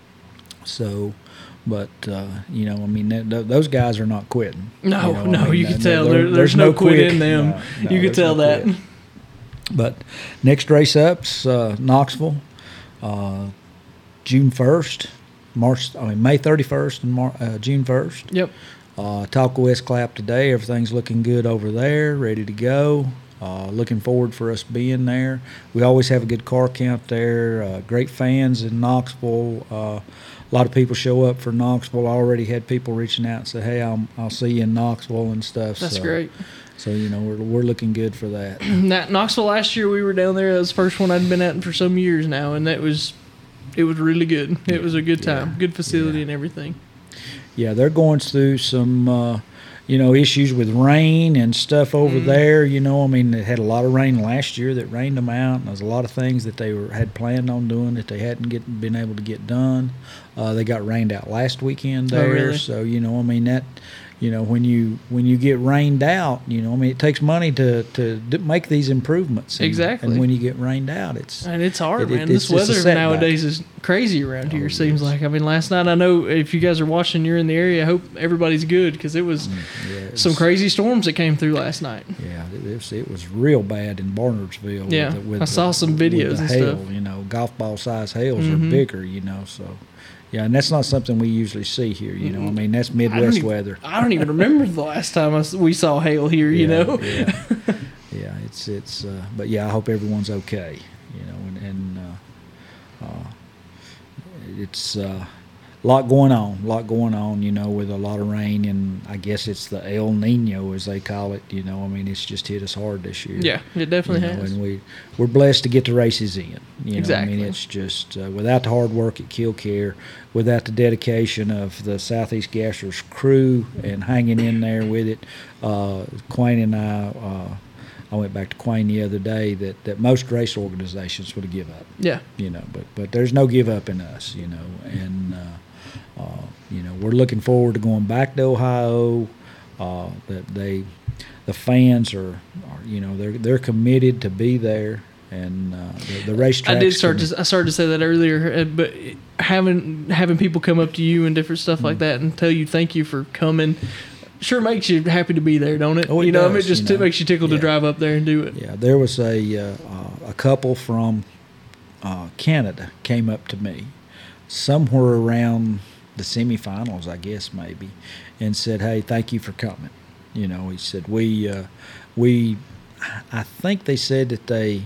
Speaker 2: So, but, uh, you know, I mean, th- th- those guys are not quitting.
Speaker 1: No,
Speaker 2: You know, I
Speaker 1: no,
Speaker 2: mean,
Speaker 1: you can
Speaker 2: there-
Speaker 1: tell.
Speaker 2: there-
Speaker 1: There, there's no quit in them.
Speaker 2: No, no,
Speaker 1: you can
Speaker 2: there's
Speaker 1: tell
Speaker 2: no
Speaker 1: that.
Speaker 2: quit. But next race up's uh, Knoxville, uh, June first, March. I mean May thirty-first and Mar- uh, June first.
Speaker 1: Yep.
Speaker 2: Uh, Talca West Clap today. Everything's looking good over there, ready to go. Uh, looking forward for us being there. We always have a good car count there. Uh, great fans in Knoxville. Uh, a lot of people show up for Knoxville. I already had people reaching out and say, "Hey, I'll I'll see you in Knoxville and stuff."
Speaker 1: That's
Speaker 2: so,
Speaker 1: great.
Speaker 2: So you know we're we're looking good for that.
Speaker 1: That Knoxville last year we were down there. That was the first one I'd been at for some years now, and that was it was really good. It was a good time,
Speaker 2: Yeah.
Speaker 1: good facility
Speaker 2: Yeah.
Speaker 1: and everything.
Speaker 2: Yeah, they're going through some, uh, you know, issues with rain and stuff over
Speaker 1: Mhm.
Speaker 2: there. You know, I mean, they had a lot of rain last year that rained them out, and there's a lot of things that they were had planned on doing that they hadn't get, been able to get done. Uh, they got rained out last weekend
Speaker 1: Oh,
Speaker 2: there,
Speaker 1: really?
Speaker 2: so you know, I mean that, you know, when you when you get rained out, you know, I mean, it takes money to to d- make these improvements. And,
Speaker 1: Exactly.
Speaker 2: And when you get rained out, it's
Speaker 1: And it's hard,
Speaker 2: it- it-
Speaker 1: man.
Speaker 2: it's
Speaker 1: This
Speaker 2: just a
Speaker 1: weather
Speaker 2: setback.
Speaker 1: nowadays is crazy around here.
Speaker 2: Oh,
Speaker 1: Seems
Speaker 2: yes.
Speaker 1: like. I mean, last night I know if you guys are watching, you're in the area. I hope everybody's good because it was
Speaker 2: yeah, it
Speaker 1: some
Speaker 2: was-
Speaker 1: crazy storms that came through last night.
Speaker 2: Yeah, it was, it was real bad in Barnardsville.
Speaker 1: Yeah,
Speaker 2: with the, with
Speaker 1: I saw
Speaker 2: the,
Speaker 1: some
Speaker 2: with
Speaker 1: videos
Speaker 2: the
Speaker 1: and
Speaker 2: hail,
Speaker 1: stuff.
Speaker 2: You know, golf ball size hails
Speaker 1: Mhm.
Speaker 2: are bigger. You know, so yeah, and that's not something we usually see here. You know, I mean, that's
Speaker 1: I don't
Speaker 2: Midwest
Speaker 1: even-
Speaker 2: weather.
Speaker 1: I don't even remember the last time I s we saw hail here. You
Speaker 2: Yeah,
Speaker 1: know.
Speaker 2: yeah, yeah. It's it's, uh, but yeah, I hope everyone's okay. You know, and, and uh, uh, it's uh, a lot going on, a lot going on. You know, with a lot of rain, and I guess it's the El Nino as they call it. You know, I mean, it's just hit us hard this year.
Speaker 1: Yeah, it definitely
Speaker 2: You know,
Speaker 1: has.
Speaker 2: and we we're blessed to get the races in. You know,
Speaker 1: Exactly.
Speaker 2: I mean, it's just uh, without the hard work at Killcare, without the dedication of the Southeast Gassers crew and hanging in there with it. Uh, Quayne and I, uh, I went back to Quayne the other day. That, that most race organizations would have give up.
Speaker 1: Yeah.
Speaker 2: You know, but but there's no give up in us. You know, and uh, uh, you know we're looking forward to going back to Ohio. Uh, that they, the fans are, are, you know, they're they're committed to be there, and uh, the, the racetrack.
Speaker 1: I did start to I started to say that earlier, uh, but having having people come up to you and different stuff
Speaker 2: Mm.
Speaker 1: like that and tell you thank you for coming, sure makes you happy to be there, don't it?
Speaker 2: Oh, it
Speaker 1: you know, I mean, it
Speaker 2: does,
Speaker 1: just
Speaker 2: you
Speaker 1: t-
Speaker 2: know.
Speaker 1: makes you tickled
Speaker 2: Yeah.
Speaker 1: to drive up there and do it.
Speaker 2: Yeah, there was a uh, uh, a couple from uh, Canada came up to me somewhere around the semifinals, I guess maybe, and said, "Hey, thank you for coming." You know, he said we uh, we I think they said that they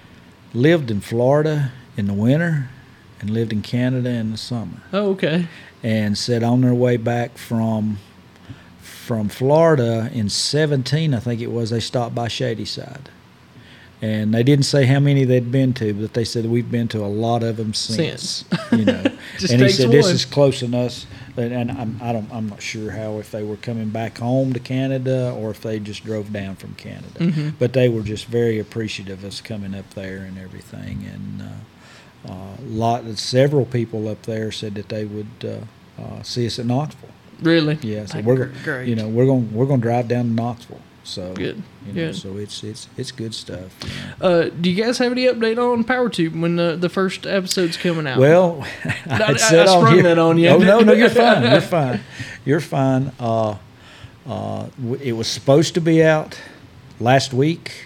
Speaker 2: lived in Florida in the winter and lived in Canada in the summer,
Speaker 1: Oh, okay.
Speaker 2: and said on their way back from from Florida in seventeen, I think it was, they stopped by Shadyside. And they didn't say how many they'd been to, but they said we've been to a lot of them since. You know,
Speaker 1: Just
Speaker 2: and he
Speaker 1: takes
Speaker 2: said this
Speaker 1: one.
Speaker 2: is close enough. And, and I'm, I don't, I'm not sure how if they were coming back home to Canada or if they just drove down from Canada.
Speaker 1: Mhm.
Speaker 2: But they were just very appreciative of us coming up there and everything. And uh, uh, lot, several people up there said that they would uh, uh, see us at Knoxville.
Speaker 1: Really?
Speaker 2: Yeah, so
Speaker 1: Like,
Speaker 2: we're
Speaker 1: gr-
Speaker 2: go-
Speaker 1: great.
Speaker 2: you know we're going we're going to drive down to Knoxville. So
Speaker 1: Good,
Speaker 2: you know,
Speaker 1: good.
Speaker 2: So it's it's it's good stuff. You know.
Speaker 1: Uh, do you guys have any update on PowerTube when the, the first episode's coming out?
Speaker 2: Well,
Speaker 1: I-
Speaker 2: I'd
Speaker 1: I
Speaker 2: said on
Speaker 1: sprung
Speaker 2: here-
Speaker 1: that on you.
Speaker 2: Oh no, no, you're fine. You're fine. You're fine. Uh, uh, w- it was supposed to be out last week,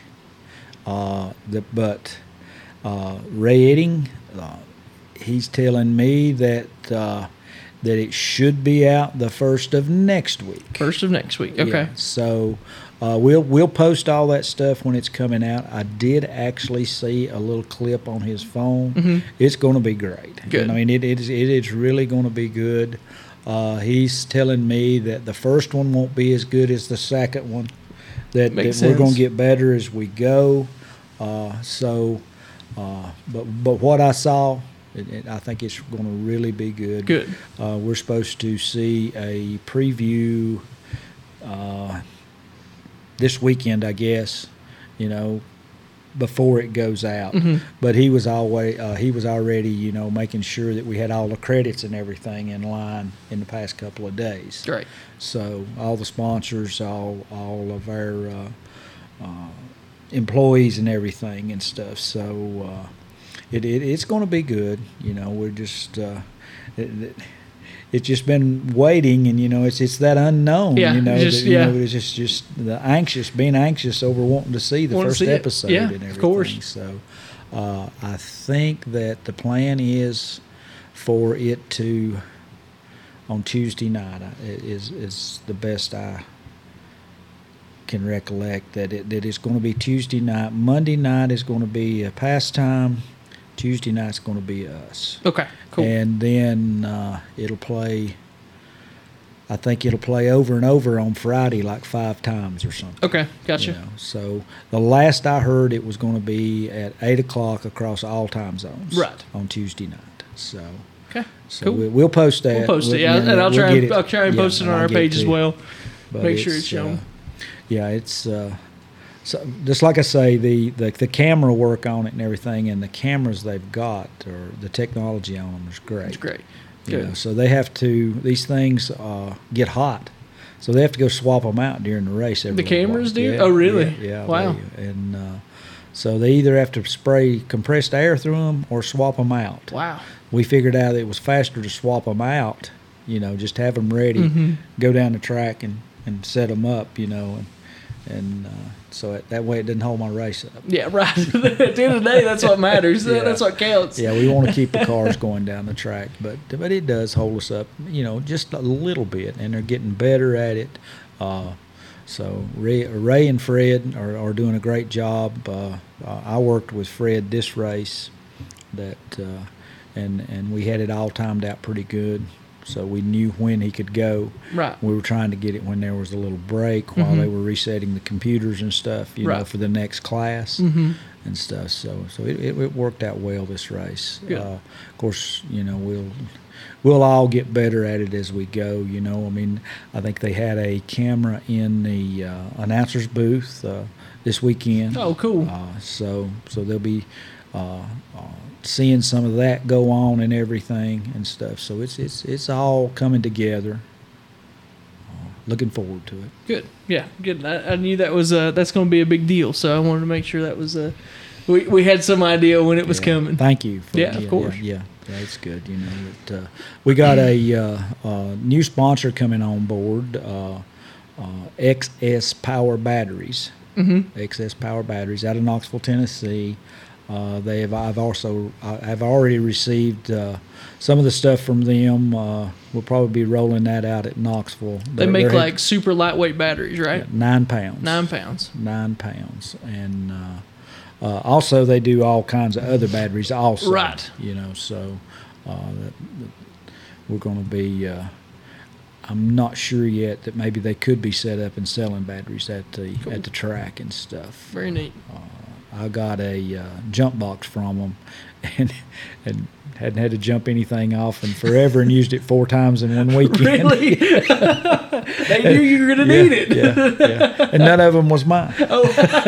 Speaker 2: uh, the, but uh, Ray Edding, uh, he's telling me that uh, that it should be out the first of next week.
Speaker 1: First of next week. Okay.
Speaker 2: Yeah, so uh, we'll we'll post all that stuff when it's coming out. I did actually see a little clip on his phone.
Speaker 1: Mhm.
Speaker 2: It's going to be great.
Speaker 1: Good.
Speaker 2: I mean, it, it is it is really going to be good. Uh, he's telling me that the first one won't be as good as the second one. That, that
Speaker 1: Makes
Speaker 2: we're going
Speaker 1: sense.
Speaker 2: to get better as we go. Uh, so, uh, but but what I saw, it, it, I think it's going to really be good.
Speaker 1: Good.
Speaker 2: Uh, we're supposed to see a preview uh, this weekend, I guess. You know, before it goes out.
Speaker 1: Mhm.
Speaker 2: But he was always uh, he was already you know making sure that we had all the credits and everything in line in the past couple of days.
Speaker 1: Great.
Speaker 2: So all the sponsors, all all of our uh, uh, employees and everything and stuff. So uh, it, it it's going to be good. You know, we're just uh, it, it, it's just been waiting, and you know, it's it's that unknown.
Speaker 1: Yeah,
Speaker 2: you know,
Speaker 1: just-
Speaker 2: that, you
Speaker 1: yeah.
Speaker 2: know, it's just just the anxious, being anxious over wanting to see the
Speaker 1: Wanna
Speaker 2: first
Speaker 1: see it.
Speaker 2: episode
Speaker 1: Yeah,
Speaker 2: and
Speaker 1: of
Speaker 2: everything.
Speaker 1: course.
Speaker 2: So uh, I think that the plan is for it to on Tuesday night uh, is is the best I can recollect, that it that it's going to be Tuesday night. Monday night is going to be a pastime. Tuesday night's going to be us.
Speaker 1: Okay. Cool.
Speaker 2: And then uh, it'll play. I think it'll play over and over on Friday, like five times or something.
Speaker 1: okay. Gotcha.
Speaker 2: You know, so the last I heard, it was going to be at eight o'clock across all time zones.
Speaker 1: Right.
Speaker 2: On Tuesday night. So.
Speaker 1: Okay.
Speaker 2: So
Speaker 1: Cool.
Speaker 2: we, we'll post that.
Speaker 1: We'll post it,
Speaker 2: We'll-
Speaker 1: yeah, and I'll
Speaker 2: we'll
Speaker 1: try
Speaker 2: get
Speaker 1: and
Speaker 2: it.
Speaker 1: I'll try and
Speaker 2: Yeah,
Speaker 1: post it on
Speaker 2: I'll
Speaker 1: our
Speaker 2: get it
Speaker 1: page
Speaker 2: to
Speaker 1: as
Speaker 2: you.
Speaker 1: well.
Speaker 2: But
Speaker 1: Make sure it's shown.
Speaker 2: uh, yeah, it's uh, so just like I say, the, the the camera work on it and everything, and the cameras they've got, or the technology on them is great.
Speaker 1: It's great.
Speaker 2: You
Speaker 1: Good.
Speaker 2: know, so they have to. These things uh, get hot, So they have to go swap them out during the race. Every
Speaker 1: The
Speaker 2: little
Speaker 1: cameras
Speaker 2: while.
Speaker 1: do?
Speaker 2: Yeah,
Speaker 1: Oh, really?
Speaker 2: Yeah. yeah
Speaker 1: Wow.
Speaker 2: They, and uh, so they either have to spray compressed air through them or swap them out.
Speaker 1: Wow.
Speaker 2: We figured out it was faster to swap them out, you know, just have them ready,
Speaker 1: Mhm.
Speaker 2: go down the track and, and set them up, you know, and and uh, so it, that way it didn't hold my race up.
Speaker 1: Yeah, right. At the end of the day, that's what matters.
Speaker 2: Yeah.
Speaker 1: That's what counts.
Speaker 2: Yeah, we want to keep the cars going down the track, but but it does hold us up, you know, just a little bit, and they're getting better at it. Uh, so Ray, Ray and Fred are, are doing a great job. Uh, I worked with Fred this race, that uh, and and we had it all timed out pretty good. So we knew when he could go.
Speaker 1: Right.
Speaker 2: We were trying to get it when there was a little break while
Speaker 1: Mhm.
Speaker 2: they were resetting the computers and stuff, you know,
Speaker 1: Right.
Speaker 2: for the next class
Speaker 1: Mhm.
Speaker 2: and stuff. So so it, it, it worked out well this race.
Speaker 1: Good.
Speaker 2: Uh, of course, you know, we'll we'll all get better at it as we go. You know, I mean, I think they had a camera in the uh, announcer's booth uh, this weekend.
Speaker 1: Oh, cool.
Speaker 2: Uh, so so they'll be uh, uh, seeing some of that go on and everything and stuff. So it's it's it's all coming together. Uh, looking forward to it.
Speaker 1: Good. Yeah, good. I, I knew that was uh, that's going to be a big deal, so I wanted to make sure that was uh, we we had some idea when it was
Speaker 2: Yeah.
Speaker 1: coming.
Speaker 2: Thank you. For,
Speaker 1: Yeah, of course.
Speaker 2: Yeah, yeah, that's good. You know, it, uh, we got a uh, uh, new sponsor coming on board. Uh, uh, X S Power Batteries.
Speaker 1: Mm-hmm.
Speaker 2: X S Power Batteries out of Knoxville, Tennessee. Uh, they have. I've also. I've already received uh, some of the stuff from them. Uh, we'll probably be rolling that out at Knoxville.
Speaker 1: They
Speaker 2: They're-
Speaker 1: make
Speaker 2: they're
Speaker 1: like super lightweight batteries, right?
Speaker 2: yeah, nine pounds.
Speaker 1: Nine pounds.
Speaker 2: Nine pounds, and uh, uh, also they do all kinds of other batteries. Also,
Speaker 1: Right.
Speaker 2: You know, so uh, that, that we're going to be. Uh, I'm not sure yet that maybe they could be set up and selling batteries at the
Speaker 1: Cool.
Speaker 2: at the track and stuff.
Speaker 1: Very neat.
Speaker 2: I got a uh, jump box from them, and and hadn't had to jump anything off in forever, and used it four times in one weekend.
Speaker 1: Really? They knew you were going to
Speaker 2: Yeah,
Speaker 1: need it.
Speaker 2: yeah, yeah, and none of them was mine.
Speaker 1: Oh.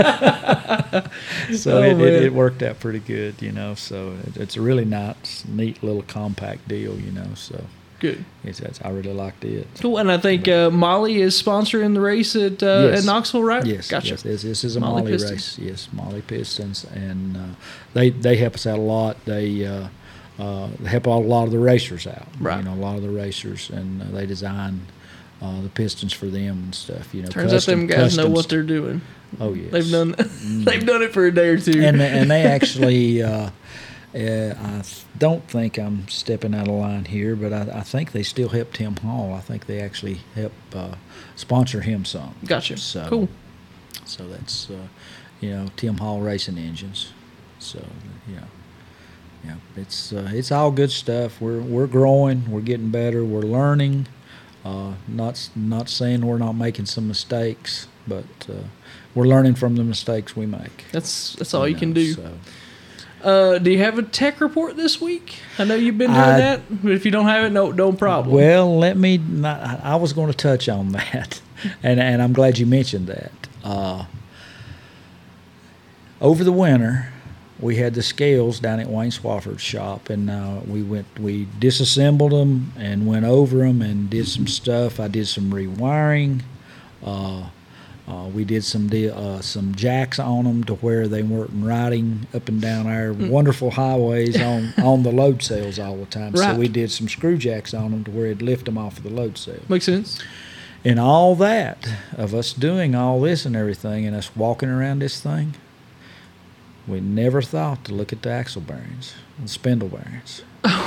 Speaker 2: So
Speaker 1: Oh,
Speaker 2: it, it,
Speaker 1: man.
Speaker 2: it worked out pretty good, you know. So it, it's a really nice, neat little compact deal, you know. So
Speaker 1: Good.
Speaker 2: it's, it's I really liked it.
Speaker 1: Cool. And I think uh, Molly is sponsoring the race at uh,
Speaker 2: Yes.
Speaker 1: at Knoxville, right?
Speaker 2: Yes,
Speaker 1: Gotcha.
Speaker 2: yes, this, this is a
Speaker 1: Molly
Speaker 2: Molly,
Speaker 1: Pistons.
Speaker 2: race. Yes, Molly Pistons, and uh, they they help us out a lot. They uh, uh, help a lot of the racers out.
Speaker 1: Right.
Speaker 2: You know, a lot of the racers, and uh, they design uh, the pistons for them and stuff. You know,
Speaker 1: Turns
Speaker 2: custom,
Speaker 1: out them guys know
Speaker 2: customs.
Speaker 1: what they're doing.
Speaker 2: Oh yes,
Speaker 1: They've done they've done it for a day or two.
Speaker 2: and and they actually. Uh, Uh, I th- don't think I'm stepping out of line here, but I, I think they still help Tim Hall. I think they actually help uh, sponsor him some.
Speaker 1: Gotcha.
Speaker 2: So,
Speaker 1: Cool.
Speaker 2: So that's, uh, you know, Tim Hall Racing Engines. So, yeah. Yeah, it's uh, it's all good stuff. We're we're growing. We're getting better. We're learning. Uh, not s- not saying we're not making some mistakes, but uh, we're learning from the mistakes we make.
Speaker 1: That's that's all you,
Speaker 2: know,
Speaker 1: can do.
Speaker 2: So.
Speaker 1: Uh, do you have a tech report this week? I know you've been doing
Speaker 2: I-
Speaker 1: that, but if you don't have it, no no problem.
Speaker 2: Well, let me. Not, I was going to touch on that, and and I'm glad you mentioned that. Uh, over the winter, we had the scales down at Wayne Swafford's shop, and uh, we went. We disassembled them and went over them and did some stuff. I did some rewiring. Uh, Uh, we did some de- uh, some jacks on them to where they weren't riding up and down our
Speaker 1: Mm.
Speaker 2: wonderful highways on, on the load cells all the time.
Speaker 1: Right.
Speaker 2: So we did some screw jacks on them to where it'd lift them off of the load cell.
Speaker 1: Makes sense.
Speaker 2: And all that, of us doing all this and everything and us walking around this thing, we never thought to look at the axle bearings and spindle bearings.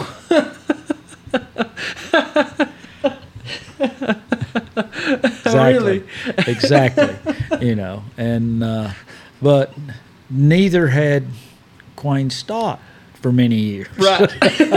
Speaker 2: Exactly.
Speaker 1: Really?
Speaker 2: Exactly. You know, and uh, but neither had Quayne Stott for many years.
Speaker 1: Right.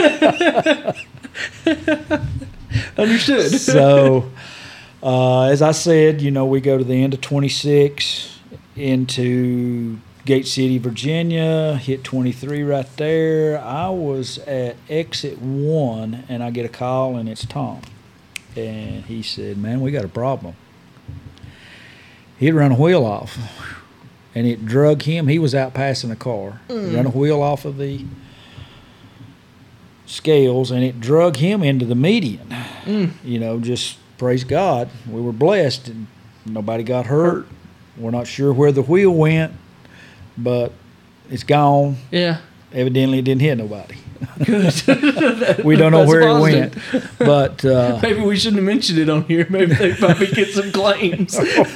Speaker 1: Understood.
Speaker 2: So, uh, as I said, you know, we go to the end of twenty-six into Gate City, Virginia, hit twenty-three right there. I was at exit one, and I get a call, and it's Tom. And he said, man, we got a problem. He'd run a wheel off, and it drug him. He was out passing a car.
Speaker 1: Mm.
Speaker 2: Run a wheel off of the scales, and it drug him into the median.
Speaker 1: Mm.
Speaker 2: You know, just praise God, we were blessed and nobody got hurt. We're not sure where the wheel went, but it's gone.
Speaker 1: Yeah.
Speaker 2: Evidently, it didn't hit nobody.
Speaker 1: Good.
Speaker 2: We don't know
Speaker 1: That's
Speaker 2: where
Speaker 1: positive.
Speaker 2: it went, but uh,
Speaker 1: Maybe we shouldn't have mentioned it on here. Maybe they probably get some claims.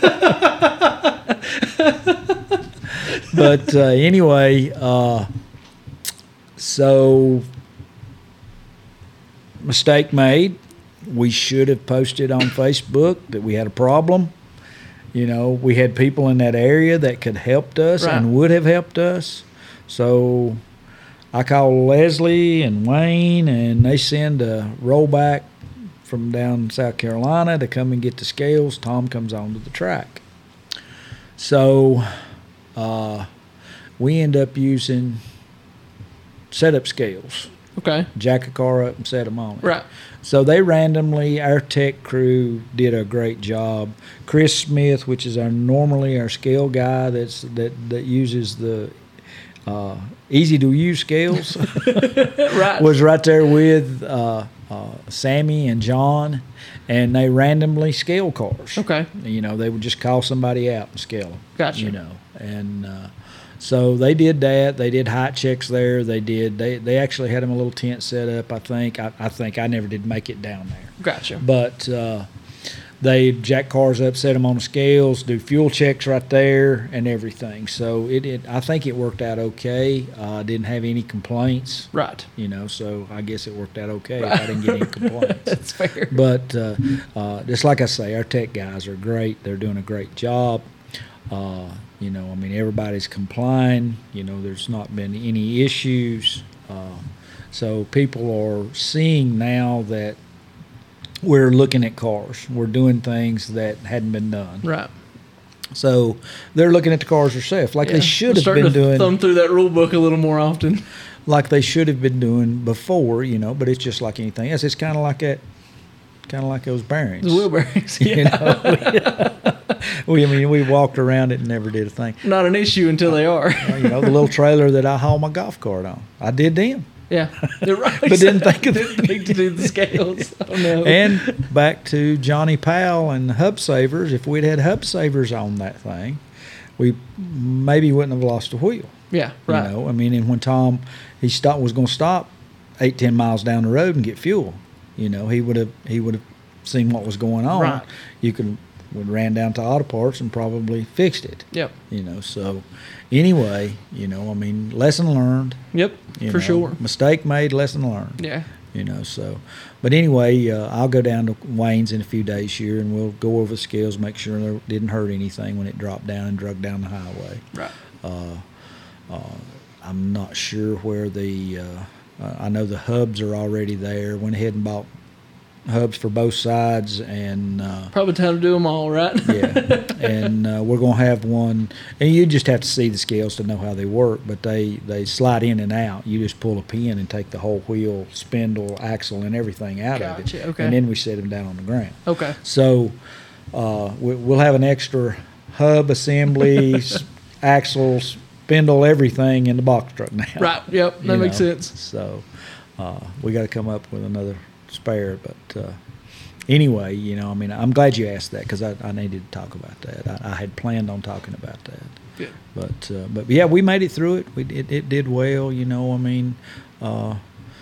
Speaker 2: but uh, anyway, uh, so mistake made. We should have posted on Facebook that we had a problem. You know, we had people in that area that could helped us
Speaker 1: Right.
Speaker 2: and would have helped us. So I called Leslie and Wayne, and they send a rollback from down South Carolina to come and get the scales. Tom comes onto the track. So uh, we end up using setup scales.
Speaker 1: Okay.
Speaker 2: Jack a car up and set them on it.
Speaker 1: Right.
Speaker 2: So they randomly, our tech crew did a great job. Chris Smith, which is our normally our scale guy, that's that that uses the uh, easy to use scales,
Speaker 1: Right.
Speaker 2: was right there with uh, uh, Sammy and John, and they randomly scale cars.
Speaker 1: Okay.
Speaker 2: You know, they would just call somebody out and scale them.
Speaker 1: Gotcha.
Speaker 2: You know, and uh, so they did that. They did height checks there. They did. They they actually had them a little tent set up. I think. I, I think I never did make it down there.
Speaker 1: Gotcha.
Speaker 2: But uh, they jack cars up, set them on the scales, do fuel checks right there, and everything. So it, it I think it worked out okay. I uh, didn't have any complaints.
Speaker 1: Right.
Speaker 2: You know, so I guess it worked out okay.
Speaker 1: Right.
Speaker 2: If I didn't get any complaints.
Speaker 1: That's fair.
Speaker 2: But uh, uh, just like I say, our tech guys are great. They're doing a great job. Uh, you know, I mean, everybody's complying. You know, there's not been any issues. Uh, so people are seeing now that we're looking at cars. We're doing things that hadn't been done.
Speaker 1: Right.
Speaker 2: So they're looking at the cars themselves, like
Speaker 1: Yeah.
Speaker 2: they should
Speaker 1: We're
Speaker 2: have
Speaker 1: starting
Speaker 2: been
Speaker 1: to
Speaker 2: doing,
Speaker 1: thumb through that rule book a little more often.
Speaker 2: like they should have been doing before. You know, but it's just like anything else. It's kind of like that, kind of like those bearings.
Speaker 1: The wheel bearings.
Speaker 2: You
Speaker 1: Yeah.
Speaker 2: know, we, I mean, we walked around it and never did a thing.
Speaker 1: Not an issue until they are.
Speaker 2: Well, you know, the little trailer that I haul my golf cart on, I did them.
Speaker 1: Yeah. You're right.
Speaker 2: But didn't think of
Speaker 1: didn't think to do the scales. Oh no.
Speaker 2: And back to Johnny Powell and the hub savers. If we'd had hub savers on that thing, we maybe wouldn't have lost a wheel.
Speaker 1: Yeah. Right.
Speaker 2: You know, I mean, and when Tom he stopped was going to stop eight ten miles down the road and get fuel, you know, he would have he would have seen what was going on.
Speaker 1: Right.
Speaker 2: You could would ran down to Auto Parts and probably fixed it.
Speaker 1: Yep.
Speaker 2: You know, so anyway, you know, I mean, lesson learned.
Speaker 1: Yep.
Speaker 2: You
Speaker 1: For
Speaker 2: know,
Speaker 1: sure.
Speaker 2: Mistake made, lesson learned.
Speaker 1: Yeah.
Speaker 2: You know, so, but anyway, uh, I'll go down to Wayne's in a few days here, and we'll go over the scales, make sure there didn't hurt anything when it dropped down and drug down the highway.
Speaker 1: Right.
Speaker 2: Uh, uh, I'm not sure where the. Uh, uh, I know the hubs are already there. Went ahead and bought hubs for both sides, and uh,
Speaker 1: Probably time to do them all, right?
Speaker 2: yeah, and uh, we're gonna have one. And you just have to see the scales to know how they work. But they they slide in and out. You just pull a pin and take the whole wheel, spindle, axle, and everything out of
Speaker 1: Gotcha,
Speaker 2: it,
Speaker 1: okay.
Speaker 2: and then we set them down on the ground.
Speaker 1: Okay.
Speaker 2: So uh, we, we'll have an extra hub assembly, s- axles, spindle, everything in the box truck now.
Speaker 1: Right. Yep. That
Speaker 2: You
Speaker 1: makes
Speaker 2: know,
Speaker 1: sense.
Speaker 2: So uh, we got to come up with another spare. But uh, anyway, you know, I mean, I'm glad you asked that because I, I needed to talk about that. I, I had planned on talking about that.
Speaker 1: Good.
Speaker 2: But uh, but yeah, we made it through it. We it, it did well. You know, I mean, uh,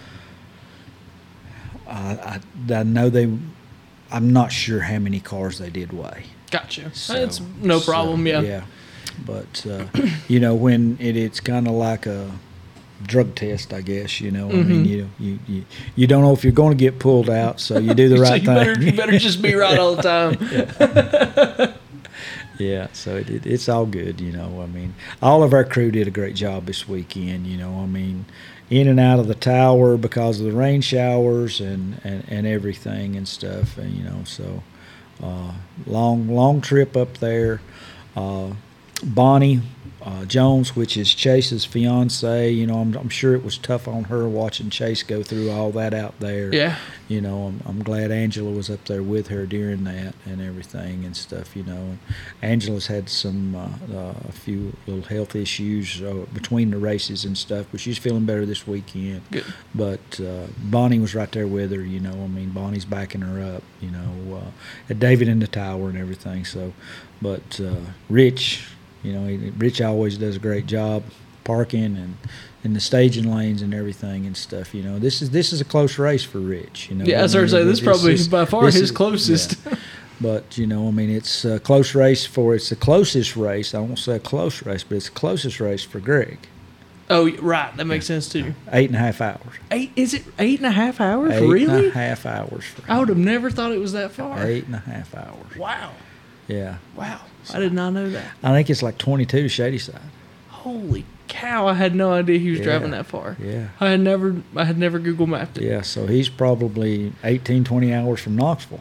Speaker 2: I, I I know they. I'm not sure how many cars they did weigh.
Speaker 1: Gotcha.
Speaker 2: So-
Speaker 1: That's no
Speaker 2: so,
Speaker 1: problem. Yeah.
Speaker 2: Yeah. But uh, you know, when it, it's kind of like a drug test, I guess. You know, I mean,
Speaker 1: Mhm.
Speaker 2: you, you you you don't know if you're going to get pulled out, so you do the
Speaker 1: So
Speaker 2: right
Speaker 1: you
Speaker 2: thing.
Speaker 1: better, you better just be right all the time.
Speaker 2: Yeah, so it, it, it's all good, you know. I mean, all of our crew did a great job this weekend, you know. I mean, in and out of the tower because of the rain showers and, and, and everything and stuff, and you know, so uh, long long trip up there. Uh, Bonnie uh, Jones, which is Chase's fiance. You know, I'm, I'm sure it was tough on her watching Chase go through all that out there.
Speaker 1: Yeah.
Speaker 2: You know, I'm, I'm glad Angela was up there with her during that and everything and stuff. You know, and Angela's had some uh, uh, a few little health issues uh, between the races and stuff, but she's feeling better this weekend.
Speaker 1: Good.
Speaker 2: But uh, Bonnie was right there with her. You know, I mean, Bonnie's backing her up. You know, uh, had David in the tower and everything. So, but uh, Rich. You know, he, Rich always does a great job parking and in the staging lanes and everything and stuff. You know, this is this is a close race for Rich. You know,
Speaker 1: Yeah, I was
Speaker 2: I
Speaker 1: going to
Speaker 2: mean,
Speaker 1: say, this is probably by far his
Speaker 2: is,
Speaker 1: closest.
Speaker 2: Yeah. But, you know, I mean, it's a close race for, it's the closest race. I won't say a close race, but it's the closest race for Greg.
Speaker 1: Oh, right. That makes sense, too.
Speaker 2: Eight and a half hours.
Speaker 1: Eight? Is it eight and a half hours?
Speaker 2: Eight
Speaker 1: really?
Speaker 2: and a half hours. For
Speaker 1: I would have never thought it was that far.
Speaker 2: Eight and a half hours.
Speaker 1: Wow.
Speaker 2: Yeah.
Speaker 1: Wow. I did not know that.
Speaker 2: I think it's like twenty-two to Shadyside.
Speaker 1: Holy cow. I had no idea he was
Speaker 2: Yeah.
Speaker 1: driving that far.
Speaker 2: Yeah.
Speaker 1: I had never I had never Google mapped it.
Speaker 2: Yeah, so he's probably eighteen, twenty hours from Knoxville.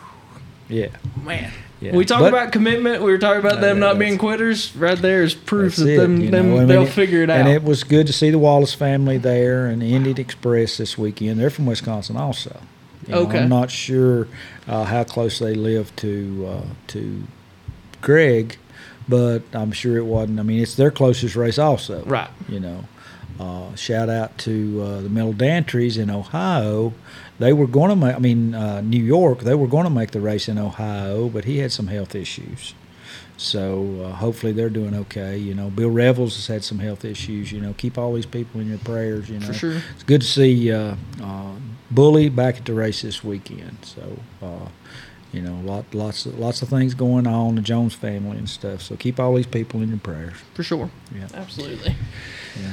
Speaker 2: Yeah.
Speaker 1: Man.
Speaker 2: Yeah.
Speaker 1: We talk
Speaker 2: But-
Speaker 1: about commitment. We were talking about
Speaker 2: No,
Speaker 1: them
Speaker 2: that-
Speaker 1: not being
Speaker 2: that's-
Speaker 1: quitters. Right there is proof
Speaker 2: That's
Speaker 1: that
Speaker 2: it,
Speaker 1: them,
Speaker 2: you
Speaker 1: them
Speaker 2: know, I mean,
Speaker 1: they'll
Speaker 2: it-
Speaker 1: figure it out.
Speaker 2: And it was good to see the Wallace family there and the Indian Express this weekend. They're from Wisconsin also. You know,
Speaker 1: Okay.
Speaker 2: I'm not sure uh, how close they live to uh, to Greg, but I'm sure it wasn't. I mean, it's their closest race also.
Speaker 1: Right.
Speaker 2: You know, uh, shout out to uh, the Middle Dantries in Ohio. They were going to make, I mean, uh, New York, they were going to make the race in Ohio, but he had some health issues. So uh, hopefully they're doing okay. You know, Bill Revels has had some health issues. You know, keep all these people in your prayers. You know,
Speaker 1: For sure.
Speaker 2: It's good to see uh, uh, Bully back at the race this weekend. So, uh, you know, lot, lots of, lots of things going on, the Jones family and stuff. So keep all these people in your prayers.
Speaker 1: For sure.
Speaker 2: Yeah.
Speaker 1: Absolutely.
Speaker 2: Yeah.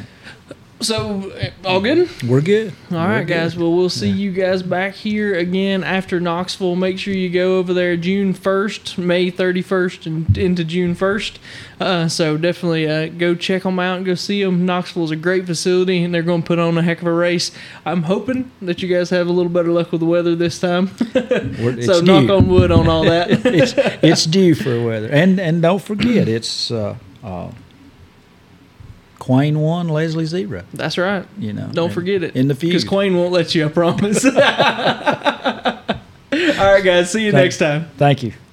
Speaker 1: So, uh, all good?
Speaker 2: We're good.
Speaker 1: All
Speaker 2: We're
Speaker 1: right, guys.
Speaker 2: good.
Speaker 1: Well, we'll see
Speaker 2: Yeah.
Speaker 1: you guys back here again after Knoxville. Make sure you go over there June first, May thirty-first, and into June first. Uh, so definitely uh, go check them out and go see them. Knoxville is a great facility, and they're going to put on a heck of a race. I'm hoping that you guys have a little better luck with the weather this time.
Speaker 2: We're-
Speaker 1: so
Speaker 2: it's
Speaker 1: knock
Speaker 2: due.
Speaker 1: on wood on all that.
Speaker 2: it's, it's due for weather. And and don't forget, it's uh, uh, Quayne one, Leslie zero.
Speaker 1: That's right.
Speaker 2: You know,
Speaker 1: Don't
Speaker 2: and-
Speaker 1: forget it.
Speaker 2: in the
Speaker 1: Because
Speaker 2: feud.
Speaker 1: Quayne won't let you, I promise. All right, guys. See you
Speaker 2: Thank-
Speaker 1: next time.
Speaker 2: Thank you.